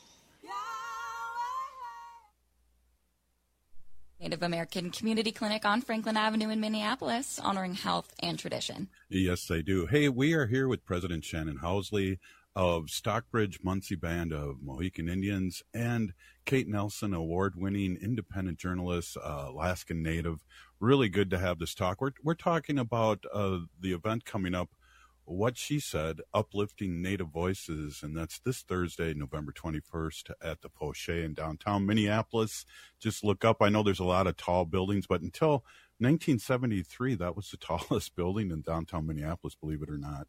Native American Community Clinic on Franklin Avenue in Minneapolis, honoring health and tradition. Yes, they do. Hey, we are here with President Shannon Housley of Stockbridge Munsee Band of Mohican Indians and Kate Nelson, award-winning independent journalist, uh, Alaskan Native. Really good to have this talk. We're, we're talking about uh, the event coming up, What She Said, Uplifting Native Voices, and that's this Thursday, November twenty-first at the Poche in downtown Minneapolis. Just look up. I know there's a lot of tall buildings, but until nineteen seventy-three, that was the tallest building in downtown Minneapolis, believe it or not.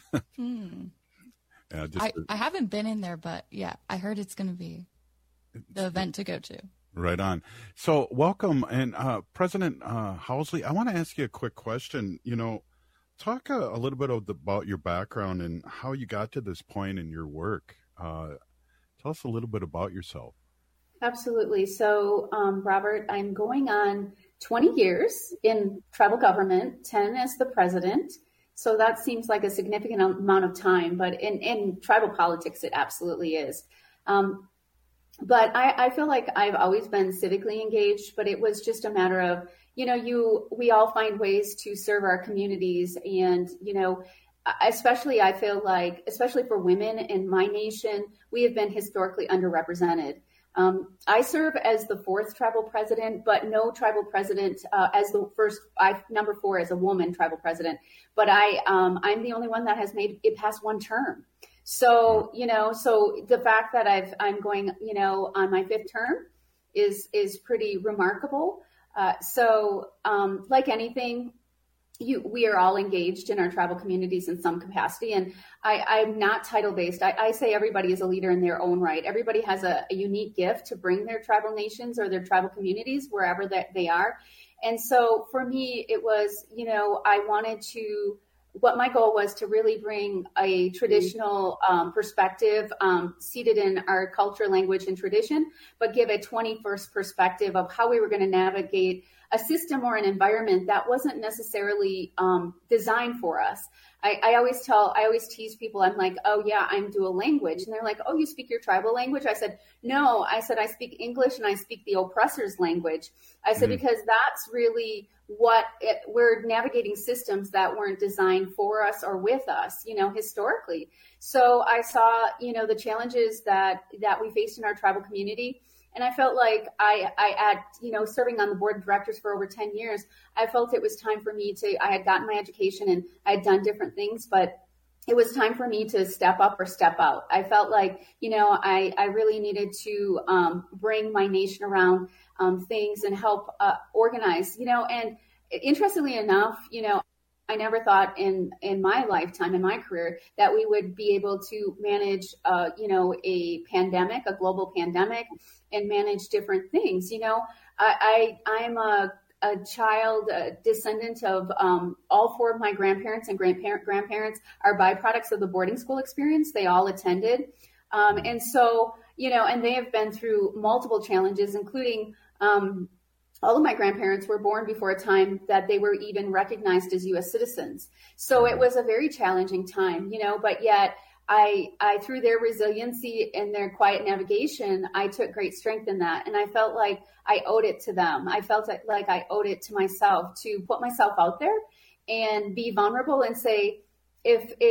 hmm. yeah, just I, I haven't been in there, but yeah, I heard it's going to be the event to go to. Right on. So welcome. And uh, President uh, Housley, I want to ask you a quick question. You know, talk a, a little bit of the, about your background and how you got to this point in your work. Uh, tell us a little bit about yourself. Absolutely. So, um, Robert, I'm going on twenty years in tribal government, ten as the president. So that seems like a significant amount of time, but in, in tribal politics, it absolutely is. Um, but I, I feel like I've always been civically engaged, but it was just a matter of, you know, you, we all find ways to serve our communities. And, you know, especially I feel like, especially for women in my nation, we have been historically underrepresented. Um, I serve as the fourth tribal president, but no tribal president uh, as the first, I number four as a woman tribal president. But I, um, I'm the only one that has made it past one term. So, you know, so the fact that I've, I'm going, you know, on my fifth term is, is pretty remarkable. Uh, so, um, like anything, you, we are all engaged in our tribal communities in some capacity. And I, I'm not title based. I, I say everybody is a leader in their own right. Everybody has a, a unique gift to bring their tribal nations or their tribal communities wherever that they are. And so for me, it was, you know, I wanted to, what my goal was to really bring a traditional um, perspective um, seated in our culture, language, and tradition, but give a twenty-first perspective of how we were going to navigate a system or an environment that wasn't necessarily um, designed for us. I, I always tell, I always tease people, I'm like, oh yeah, I'm dual language. And they're like, oh, you speak your tribal language? I said, no, I said, I speak English and I speak the oppressor's language. I said, mm-hmm. because that's really what it, we're navigating systems that weren't designed for us or with us, you know, historically. So I saw, you know, the challenges that, that we faced in our tribal community. And I felt like I, I had, you know, serving on the board of directors for over ten years, I felt it was time for me to, I had gotten my education and I had done different things, but it was time for me to step up or step out. I felt like, you know, I, I really needed to um, bring my nation around um, things and help uh, organize, you know, and interestingly enough, you know, I never thought in, in my lifetime, in my career, that we would be able to manage, uh, you know, a pandemic, a global pandemic, and manage different things. You know, I, I I'm a, a child, a descendant of um, all four of my grandparents and grandparent grandparents are byproducts of the boarding school experience. They all attended. Um, and so, you know, and they have been through multiple challenges, including um, all of my grandparents were born before a time that they were even recognized as U S citizens. So it was a very challenging time, you know, but yet I, I, through their resiliency and their quiet navigation, I took great strength in that. And I felt like I owed it to them. I felt like I owed it to myself to put myself out there and be vulnerable and say, if, if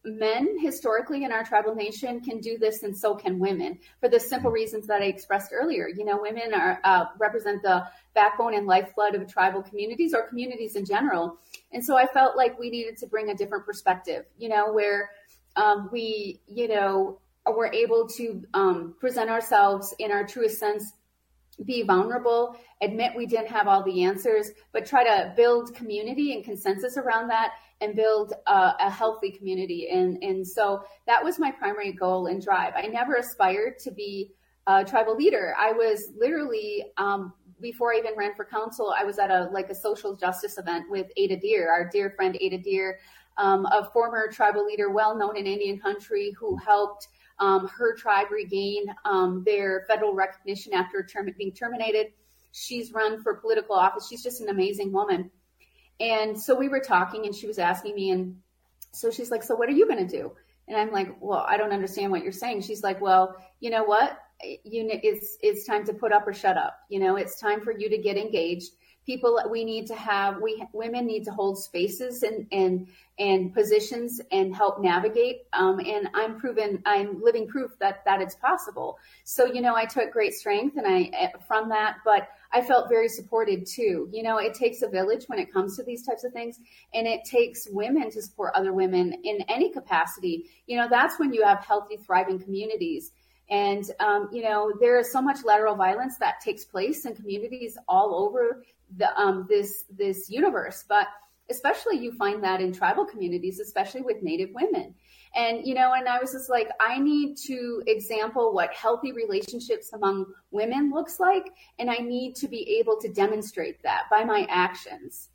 men historically in our tribal nation can do this, and so can women, for the simple reasons that I expressed earlier. You know, women are uh, represent the backbone and lifeblood of tribal communities or communities in general. And so I felt like we needed to bring a different perspective, you know, where um, we, you know, were able to um, present ourselves in our truest sense, be vulnerable, admit we didn't have all the answers, but try to build community and consensus around that and build a, a healthy community. And, and so that was my primary goal and drive. I never aspired to be a tribal leader. I was literally, um, before I even ran for council, I was at a like a social justice event with Ada Deer, our dear friend Ada Deer, um, a former tribal leader well known in Indian country who helped Um, her tribe regain um, their federal recognition after term- being terminated. She's run for political office. She's just an amazing woman. And so we were talking and she was asking me, and so she's like, so what are you going to do? And I'm like, well, I don't understand what you're saying. She's like, well, you know what? You know, it's, it's time to put up or shut up. You know, it's time for you to get engaged. People, we need to have, we women need to hold spaces and and and positions and help navigate. Um, and I'm proven, I'm living proof that that it's possible. So, you know, I took great strength and I from that, but I felt very supported too. You know, it takes a village when it comes to these types of things, and it takes women to support other women in any capacity. You know, that's when you have healthy, thriving communities. And, um, you know, there is so much lateral violence that takes place in communities all over the, um, this, this universe, but especially you find that in tribal communities, especially with Native women. And, you know, and I was just like, I need to example what healthy relationships among women looks like. And I need to be able to demonstrate that by my actions.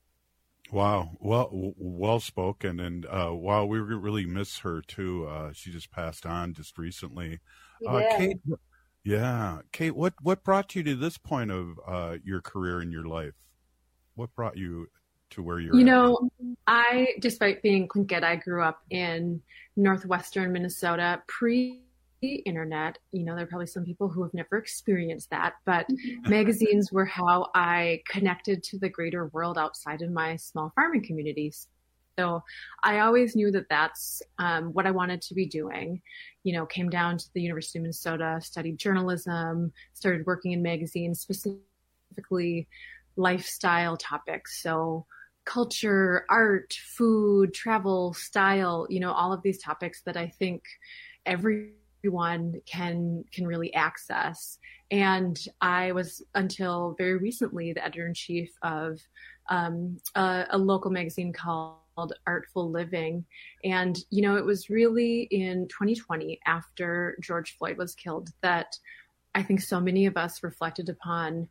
Wow. Well, well spoken. And, uh, wow, we really miss her too. Uh, she just passed on just recently. Uh, Kate, yeah. Kate, what, what brought you to this point of, uh, your career in your life? What brought you to where you're You at? know, I, despite being Tlingit, I grew up in northwestern Minnesota pre-internet. You know, there are probably some people who have never experienced that, but magazines were how I connected to the greater world outside of my small farming communities. So I always knew that that's um, what I wanted to be doing. You know, came down to the University of Minnesota, studied journalism, started working in magazines, specifically lifestyle topics. So culture, art, food, travel, style, you know, all of these topics that I think everyone can can really access. And I was, until very recently, the editor-in-chief of um, a, a local magazine called Artful Living. And, you know, it was really in twenty twenty, after George Floyd was killed, that I think so many of us reflected upon,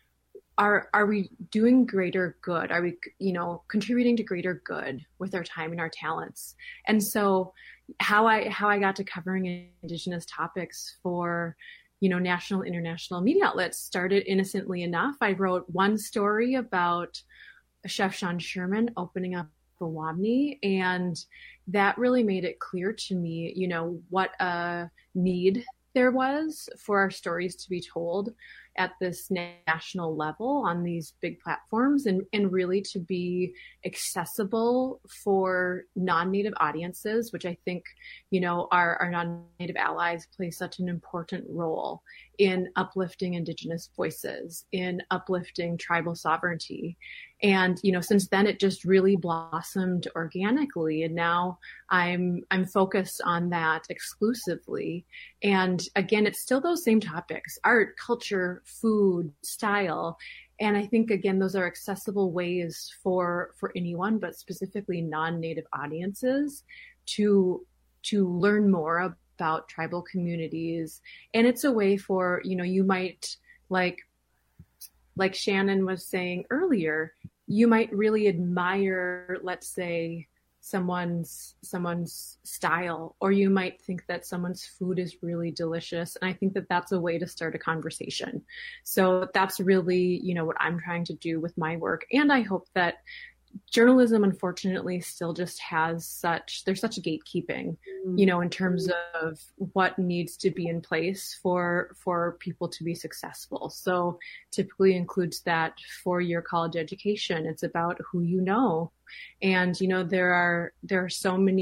are are we doing greater good? Are we, you know, contributing to greater good with our time and our talents? And so how I how I got to covering Indigenous topics for, you know, national, international media outlets started innocently enough. I wrote one story about Chef Sean Sherman opening up the Wamni, and that really made it clear to me, you know, what a need there was for our stories to be told at this national level on these big platforms, and, and really to be accessible for non-Native audiences, which I think, you know, our, our non-Native allies play such an important role in uplifting Indigenous voices, in uplifting tribal sovereignty. And, you know, since then it just really blossomed organically. And now I'm, I'm focused on that exclusively. And again, it's still those same topics: art, culture, food, style. And I think, again, those are accessible ways for, for anyone, but specifically non-Native audiences to, to learn more about tribal communities. And it's a way for, you know, you might, like, like Shannon was saying earlier, you might really admire, let's say, someone's someone's style, or you might think that someone's food is really delicious. And I think that that's a way to start a conversation. So that's really, you know, what I'm trying to do with my work. And I hope that journalism, unfortunately, still just has such, there's such gatekeeping, you know, in terms of what needs to be in place for, for people to be successful. So typically includes that four-year college education. It's about who you know. And, you know, there are, there are so many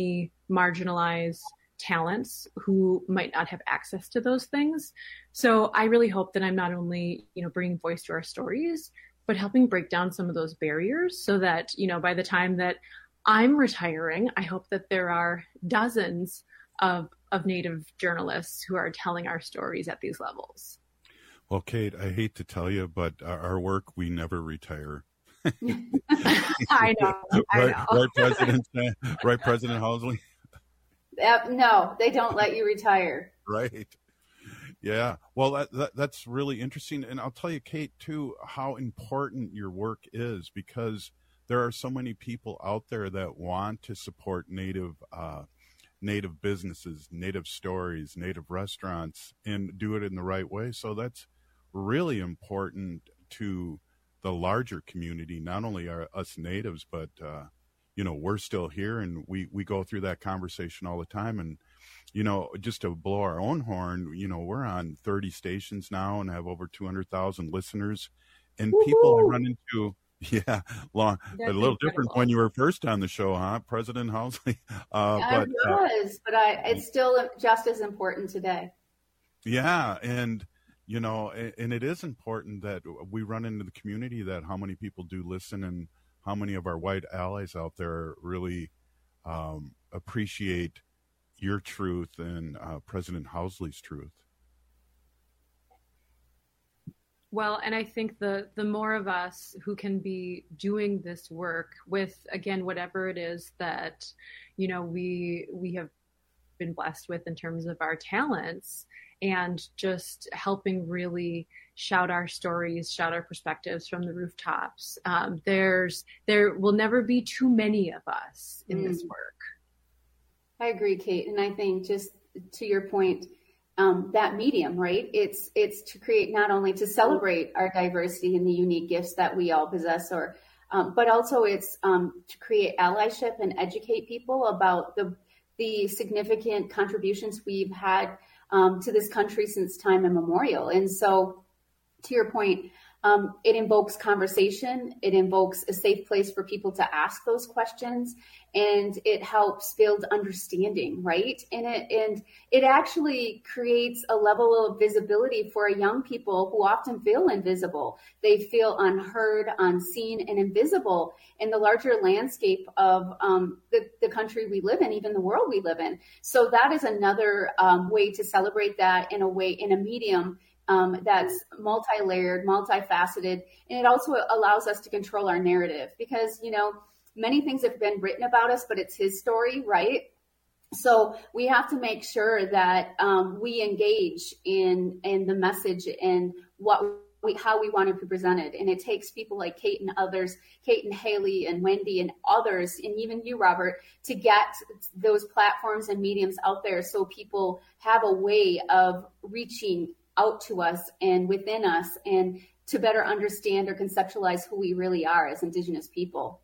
marginalized talents who might not have access to those things. So I really hope that I'm not only, you know, bringing voice to our stories, but helping break down some of those barriers so that, you know, by the time that I'm retiring, I hope that there are dozens of, of Native journalists who are telling our stories at these levels. Well, Kate, I hate to tell you, but our work, we never retire. I know. I right, know. right, President, right, President Housley? Uh, no, they don't let you retire. Right. Yeah. Well, that, that that's really interesting. And I'll tell you, Kate, too, how important your work is, because there are so many people out there that want to support Native uh, Native businesses, Native stories, Native restaurants, and do it in the right way. So that's really important to the larger community, not only are us Natives, but, uh, you know, we're still here, and we, we go through that conversation all the time. And, you know, just to blow our own horn, you know, we're on thirty stations now and have over two hundred thousand listeners. And Woo-hoo! People I run into, yeah, long, a little incredible. Different when you were first on the show, huh, President Housley? Uh, I but, was, uh, but I, it's still just as important today. Yeah, and, you know, and, and it is important that we run into the community, that how many people do listen and how many of our white allies out there really um, appreciate your truth and uh, President Housley's truth. Well, and I think the the more of us who can be doing this work with, again, whatever it is that, you know, we we have been blessed with in terms of our talents, and just helping really shout our stories, shout our perspectives from the rooftops. Um, there's there will never be too many of us in mm. this work. I agree, Kate. And I think, just to your point, um, that medium, right? It's it's to create, not only to celebrate our diversity and the unique gifts that we all possess, or um, but also it's um, to create allyship and educate people about the the significant contributions we've had um, to this country since time immemorial. And so, to your point, um, it invokes conversation. It invokes a safe place for people to ask those questions, and it helps build understanding, right? And it and it actually creates a level of visibility for young people who often feel invisible. They feel unheard, unseen, and invisible in the larger landscape of um, the, the country we live in, even the world we live in. So that is another um, way to celebrate that in a way, in a medium Um, that's multi-layered, multifaceted, and it also allows us to control our narrative, because, you know, many things have been written about us, but it's his story, right? So we have to make sure that um, we engage in in the message and what we, how we want to be presented. And it takes people like Kate and others, Kate and Haley and Wendy and others, and even you, Robert, to get those platforms and mediums out there so people have a way of reaching out to us and within us, and to better understand or conceptualize who we really are as Indigenous people.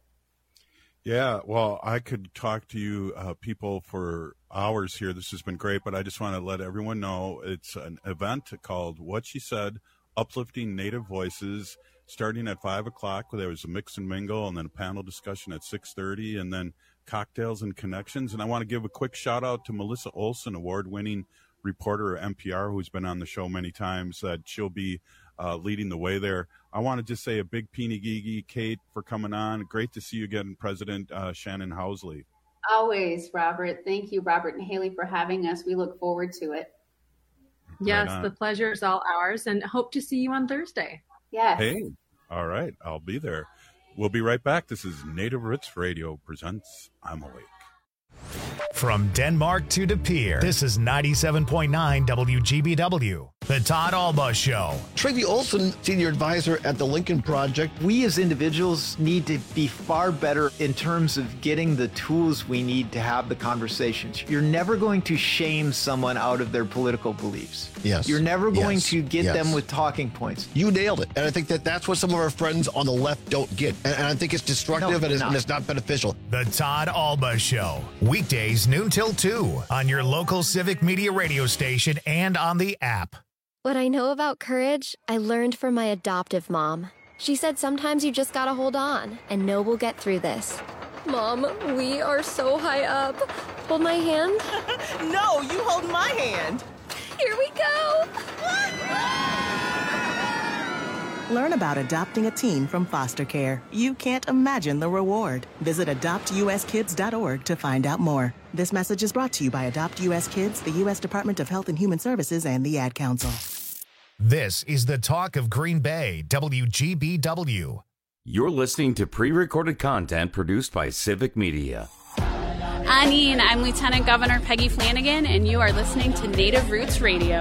Yeah, well, I could talk to you uh, people for hours here. This has been great, but I just want to let everyone know it's an event called What She Said, Uplifting Native Voices, starting at five o'clock. There was a mix and mingle, and then a panel discussion at six thirty, and then cocktails and connections. And I want to give a quick shout out to Melissa Olson, award-winning reporter at N P R, who's been on the show many times, that she'll be uh, leading the way there. I want to just say a big peeny-gee, Kate, for coming on. Great to see you again, President uh, Shannon Housley. Always, Robert. Thank you, Robert and Haley, for having us. We look forward to it. Yes, right the pleasure is all ours, and hope to see you on Thursday. Yes. Hey, all right, I'll be there. We'll be right back. This is Native Roots Radio presents I'm Awake. From Denmark to De Pere, this is ninety-seven point nine W G B W, The Todd Alba Show. Tracy Olson, Senior Advisor at the Lincoln Project. We as individuals need to be far better in terms of getting the tools we need to have the conversations. You're never going to shame someone out of their political beliefs. Yes. You're never going yes. to get yes. them with talking points. You nailed it. And I think that that's what some of our friends on the left don't get. And, and I think it's destructive no, and, it's, not. and it's not beneficial. The Todd Alba Show, weekdays noon till two on your local Civic Media radio station and on the app. What I know about courage, I learned from my adoptive mom. She said sometimes you just gotta hold on and know we'll get through this. Mom, we are so high up. Hold my hand? No, you hold my hand. Here we go. Learn about adopting a teen from foster care. You can't imagine the reward. Visit adopt u s kids dot org to find out more. This message is brought to you by Adopt U S Kids, the U S Department of Health and Human Services, and the Ad Council. This is the Talk of Green Bay, W G B W. You're listening to pre-recorded content produced by Civic Media. Anine, I'm Lieutenant Governor Peggy Flanagan, and you are listening to Native Roots Radio.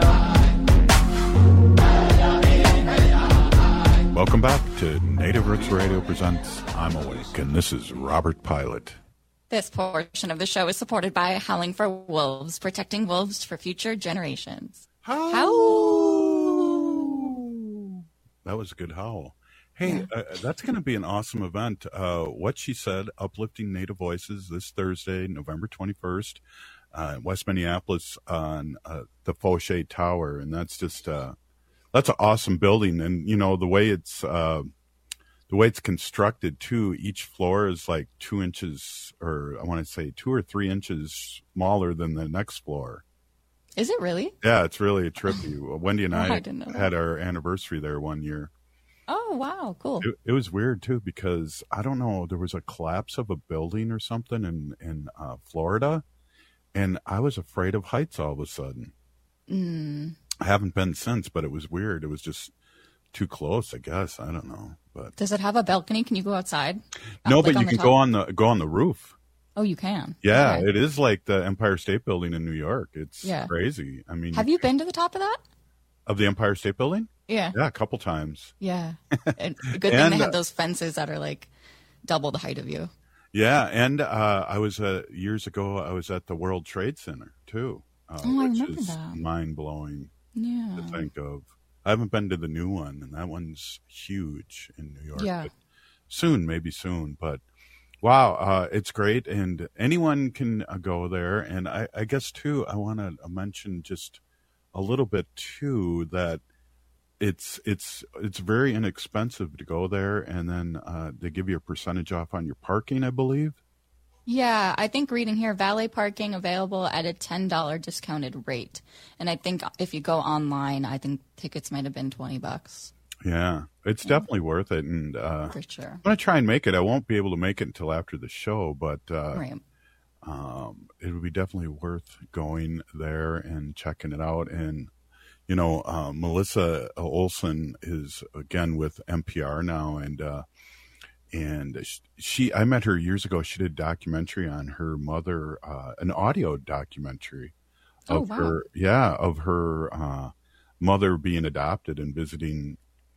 Welcome back to Native Roots Radio presents I'm Awake, and this is Robert Pilot. This portion of the show is supported by Howling for Wolves, protecting wolves for future generations. Howl! Howl! That was a good howl. Hey, yeah. uh, that's going to be an awesome event. Uh, What She Said, Uplifting Native Voices, this Thursday, November twenty-first, uh, in West Minneapolis on uh, the Fauché Tower, and that's just... Uh, That's an awesome building, and you know the way it's uh, the way it's constructed too. Each floor is like two inches, or I want to say two or three inches smaller than the next floor. Is it really? Yeah, it's really trippy. Wendy and Oh, I, I didn't know that. had our anniversary there one year. Oh wow, cool. It, it was weird too because I don't know. There was a collapse of a building or something in in uh, Florida, and I was afraid of heights all of a sudden. Mm. I haven't been since, but it was weird. It was just too close, I guess. I don't know. But Does it have a balcony? Can you go outside? no, Uh, like but on you the can top? go on the go on the roof. Oh, you can. Yeah, Okay. it is like the Empire State Building in New York. It's Yeah. crazy. I mean, Have you been to the top of that? of the Empire State Building? Yeah. Yeah, a couple times. Yeah. And good thing And, they have uh, those fences that are like double the height of you. Yeah, and uh, I was uh, years ago. I was at the World Trade Center too, uh, Oh, I which remember is that. mind blowing Yeah. to think of. I haven't been to the new one, and that one's huge in New York. Yeah. But soon, maybe soon. But wow, uh, it's great, and anyone can uh, go there. And I, I guess too, I want to mention just a little bit too that it's it's it's very inexpensive to go there, and then uh, they give you a percentage off on your parking, I believe. Yeah, I think reading here, valet parking available at a ten dollars discounted rate. And I think if you go online, I think tickets might have been twenty bucks. Yeah, it's definitely worth it. And uh, For sure. I'm going to try and make it. I won't be able to make it until after the show, but uh, Right. um, it would be definitely worth going there and checking it out. And, you know, uh, Melissa Olson is, again, with N P R now, and uh, and she, I met her years ago. She did a documentary on her mother, uh, an audio documentary of Oh, wow. her, yeah, of her uh, mother being adopted and visiting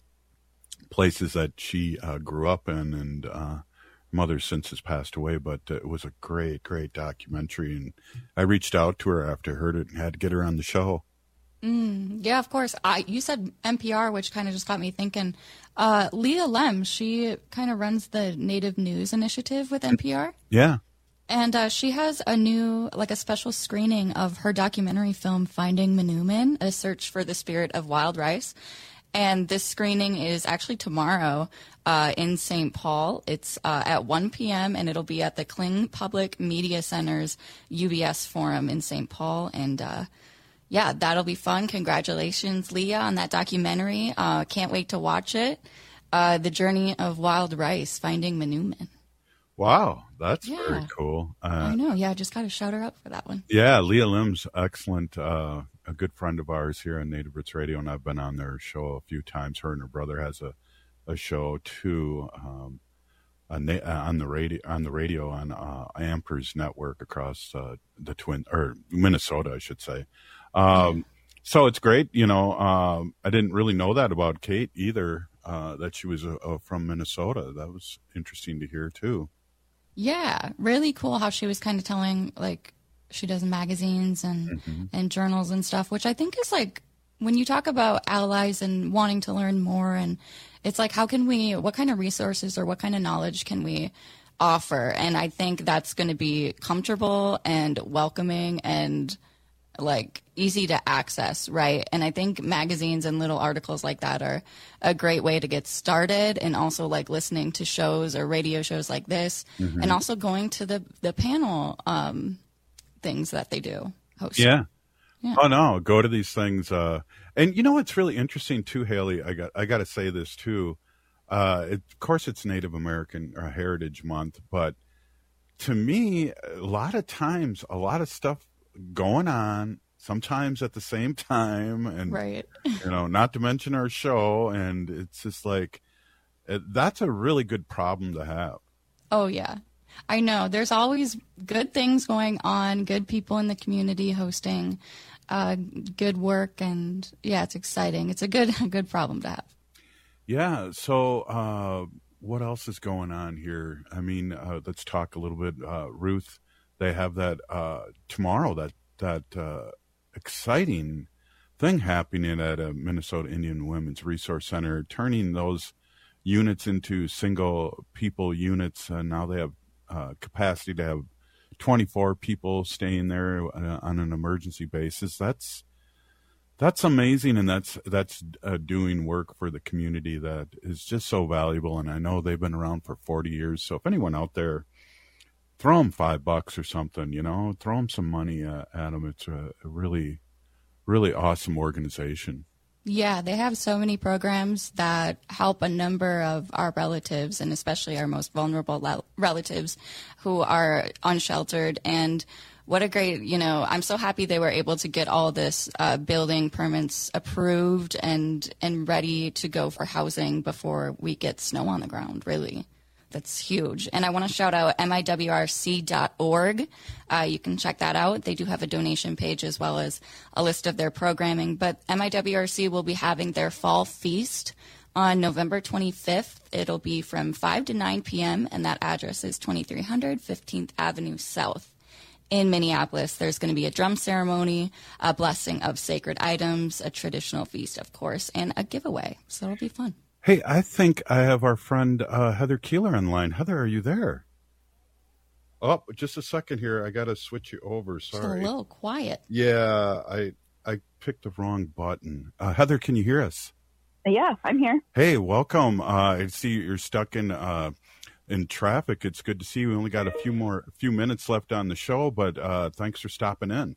places that she uh, grew up in, and uh, mother since has passed away. But uh, it was a great, great documentary, and I reached out to her after I heard it and had to get her on the show. Mm, yeah, of course. I you said N P R, which kind of just got me thinking. Uh, Leah Lem, she kind of runs the Native News Initiative with N P R. Yeah. And uh, she has a new, like a special screening of her documentary film, Finding Manoomin, A Search for the Spirit of Wild Rice. And this screening is actually tomorrow uh, in Saint Paul. It's uh, at one p.m. and it'll be at the Kling Public Media Center's U B S Forum in Saint Paul. And uh, yeah, that'll be fun. Congratulations, Leah, on that documentary. Uh, can't wait to watch it. Uh, the Journey of Wild Rice, Finding Manoomin. Wow, that's Yeah. very cool. Uh, I know. Yeah, I just got to shout her out for that one. Yeah, Leah Lim's excellent. Uh, a good friend of ours here on Native Roots Radio, and I've been on their show a few times. Her and her brother has a, a show too, um, a na- uh, on the radio on the radio on uh, Ampers Network across uh, the Twin or Minnesota, I should say. Um, so it's great. You know, um, I didn't really know that about Kate either. Uh, that she was uh, uh, from Minnesota. That was interesting to hear too. Yeah, really cool how she was kind of telling, like, she does magazines and, Mhm. and journals and stuff, which I think is like, when you talk about allies and wanting to learn more, and it's like, how can we, what kind of resources or what kind of knowledge can we offer? And I think that's going to be comfortable and welcoming and like easy to access, right? And I think magazines and little articles like that are a great way to get started, and also like listening to shows or radio shows like this, Mhm. and also going to the the panel um things that they do. Hosting. Yeah. Yeah. Oh no, go to these things. Uh, and you know what's really interesting too, Haley? I got I got to say this too. Uh, it, of course, it's Native American or Heritage Month, but to me, a lot of times, a lot of stuff going on, sometimes at the same time, and right. you know, not to mention our show, and it's just like it, that's a really good problem to have. Oh yeah. I know. There's always good things going on, good people in the community hosting, uh, good work, and yeah, it's exciting. It's a good a good problem to have. Yeah. So uh, what else is going on here? I mean, uh, let's talk a little bit. Uh, Ruth, they have that uh, tomorrow, that, that uh, exciting thing happening at a Minnesota Indian Women's Resource Center, turning those units into single people units. And now they have Uh, capacity to have twenty-four people staying there uh, on an emergency basis. That's that's amazing, and that's that's uh, doing work for the community that is just so valuable. And I know they've been around for forty years. So if anyone out there, throw them five bucks or something, you know, throw them some money uh, at them. It's a, a really, really awesome organization. Yeah, they have so many programs that help a number of our relatives, and especially our most vulnerable le- relatives who are unsheltered. And what a great, you know, I'm so happy they were able to get all this uh, building permits approved and, and ready to go for housing before we get snow on the ground, really. That's huge. And I want to shout out M I W R C dot org. Uh, you can check that out. They do have a donation page as well as a list of their programming. But M I W R C will be having their fall feast on November twenty-fifth. It'll be from five to nine p.m., and that address is twenty-three hundred fifteenth Avenue South. In Minneapolis, there's going to be a drum ceremony, a blessing of sacred items, a traditional feast, of course, and a giveaway. So it'll be fun. Hey, I think I have our friend uh, Heather Keeler online. Heather, are you there? Oh, just a second here. I got to switch you over. Sorry. It's a little quiet. Yeah, I I picked the wrong button. Uh, Heather, can you hear us? Yeah, I'm here. Hey, welcome. Uh, I see you're stuck in uh, in traffic. It's good to see you. We only got a few more, a few minutes left on the show, but uh, thanks for stopping in.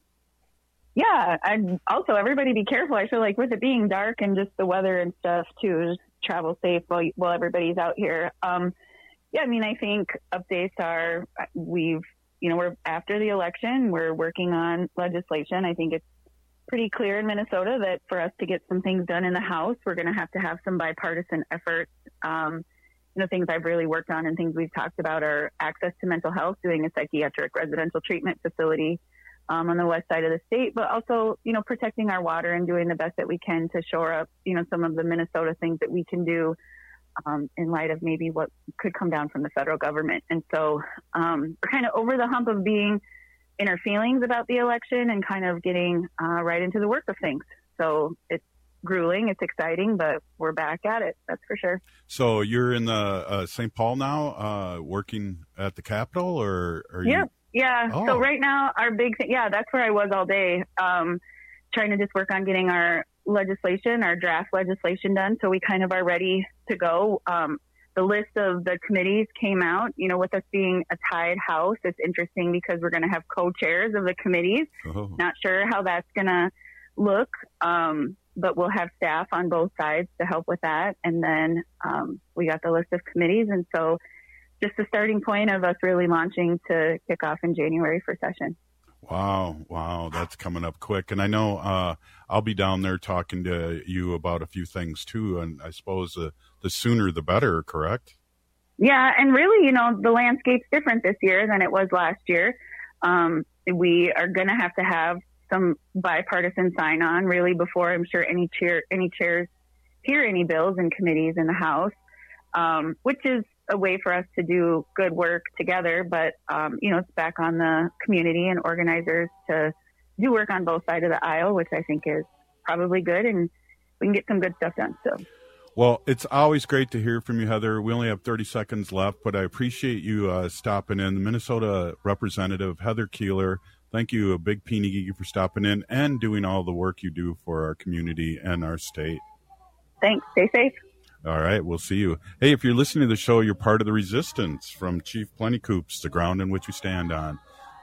Yeah, and also everybody be careful. I feel like with it being dark and just the weather and stuff too, just travel safe while while everybody's out here. Um, yeah, I mean, I think updates are we've you know we're after the election, we're working on legislation. I think it's pretty clear in Minnesota that for us to get some things done in the House, we're going to have to have some bipartisan efforts. Um, you know, things I've really worked on and things we've talked about are access to mental health, doing a psychiatric residential treatment facility Um, on the west side of the state, but also, you know, protecting our water and doing the best that we can to shore up, you know, some of the Minnesota things that we can do um, in light of maybe what could come down from the federal government. And so um, we're kind of over the hump of being in our feelings about the election and kind of getting uh, right into the work of things. So it's grueling, it's exciting, but we're back at it. That's for sure. So you're in the uh, Saint Paul now, uh, working at the Capitol, or are you? Yeah. Yeah. Oh. So right now, our big thing, yeah, that's where I was all day, um, trying to just work on getting our legislation, our draft legislation done. So we kind of are ready to go. Um, the list of the committees came out, you know, with us being a tied house. It's interesting because we're going to have co-chairs of the committees. Oh. Not sure how that's going to look, um, but we'll have staff on both sides to help with that. And then um, we got the list of committees. And so just the starting point of us really launching to kick off in January for session. Wow. Wow. That's coming up quick. And I know uh, I'll be down there talking to you about a few things too. And I suppose uh, the sooner the better, correct? Yeah. And really, you know, the landscape's different this year than it was last year. Um, we are going to have to have some bipartisan sign on really before I'm sure any chair, any chairs hear any bills in committees in the House, um, which is a way for us to do good work together. But, um, you know, it's back on the community and organizers to do work on both sides of the aisle, which I think is probably good. And we can get some good stuff done. So, well, it's always great to hear from you, Heather. We only have thirty seconds left, but I appreciate you uh, stopping in. The Minnesota representative, Heather Keeler, thank you, a big Peenigee, for stopping in and doing all the work you do for our community and our state. Thanks. Stay safe. All right, we'll see you. Hey, if you're listening to the show, you're part of the resistance from Chief Plentycoops, the ground in which we stand on.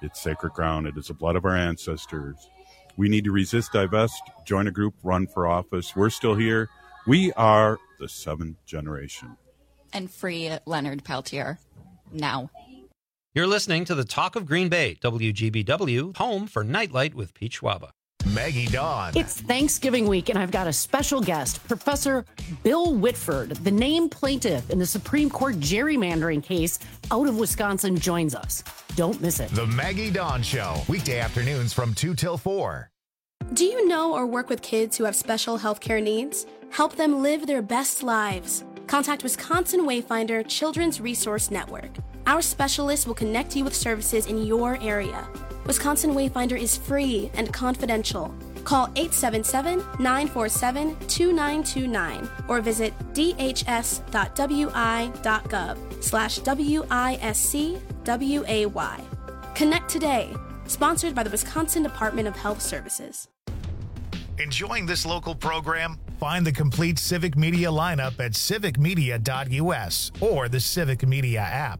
It's sacred ground. It is the blood of our ancestors. We need to resist, divest, join a group, run for office. We're still here. We are the seventh generation. And free Leonard Peltier now. You're listening to the Talk of Green Bay, W G B W, home for Nightlight with Pete Schwaba. Maggie Dawn. It's Thanksgiving week, and I've got a special guest, Professor Bill Whitford, the named plaintiff in the Supreme Court gerrymandering case out of Wisconsin, joins us. Don't miss it. The Maggie Dawn Show, weekday afternoons from two till four. Do you know or work with kids who have special healthcare needs? Help them live their best lives. Contact Wisconsin Wayfinder Children's Resource Network. Our specialists will connect you with services in your area. Wisconsin Wayfinder is free and confidential. Call eight seven seven, nine four seven, two nine two nine or visit d h s dot w i dot gov slash W I S C W A Y. Connect today. Sponsored by the Wisconsin Department of Health Services. Enjoying this local program? Find the complete Civic Media lineup at civic media dot u s or the Civic Media app.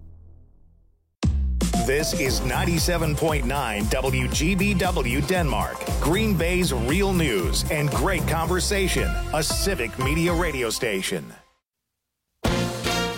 This is ninety-seven point nine W G B W Denmark, Green Bay's real news and great conversation, a Civic Media radio station.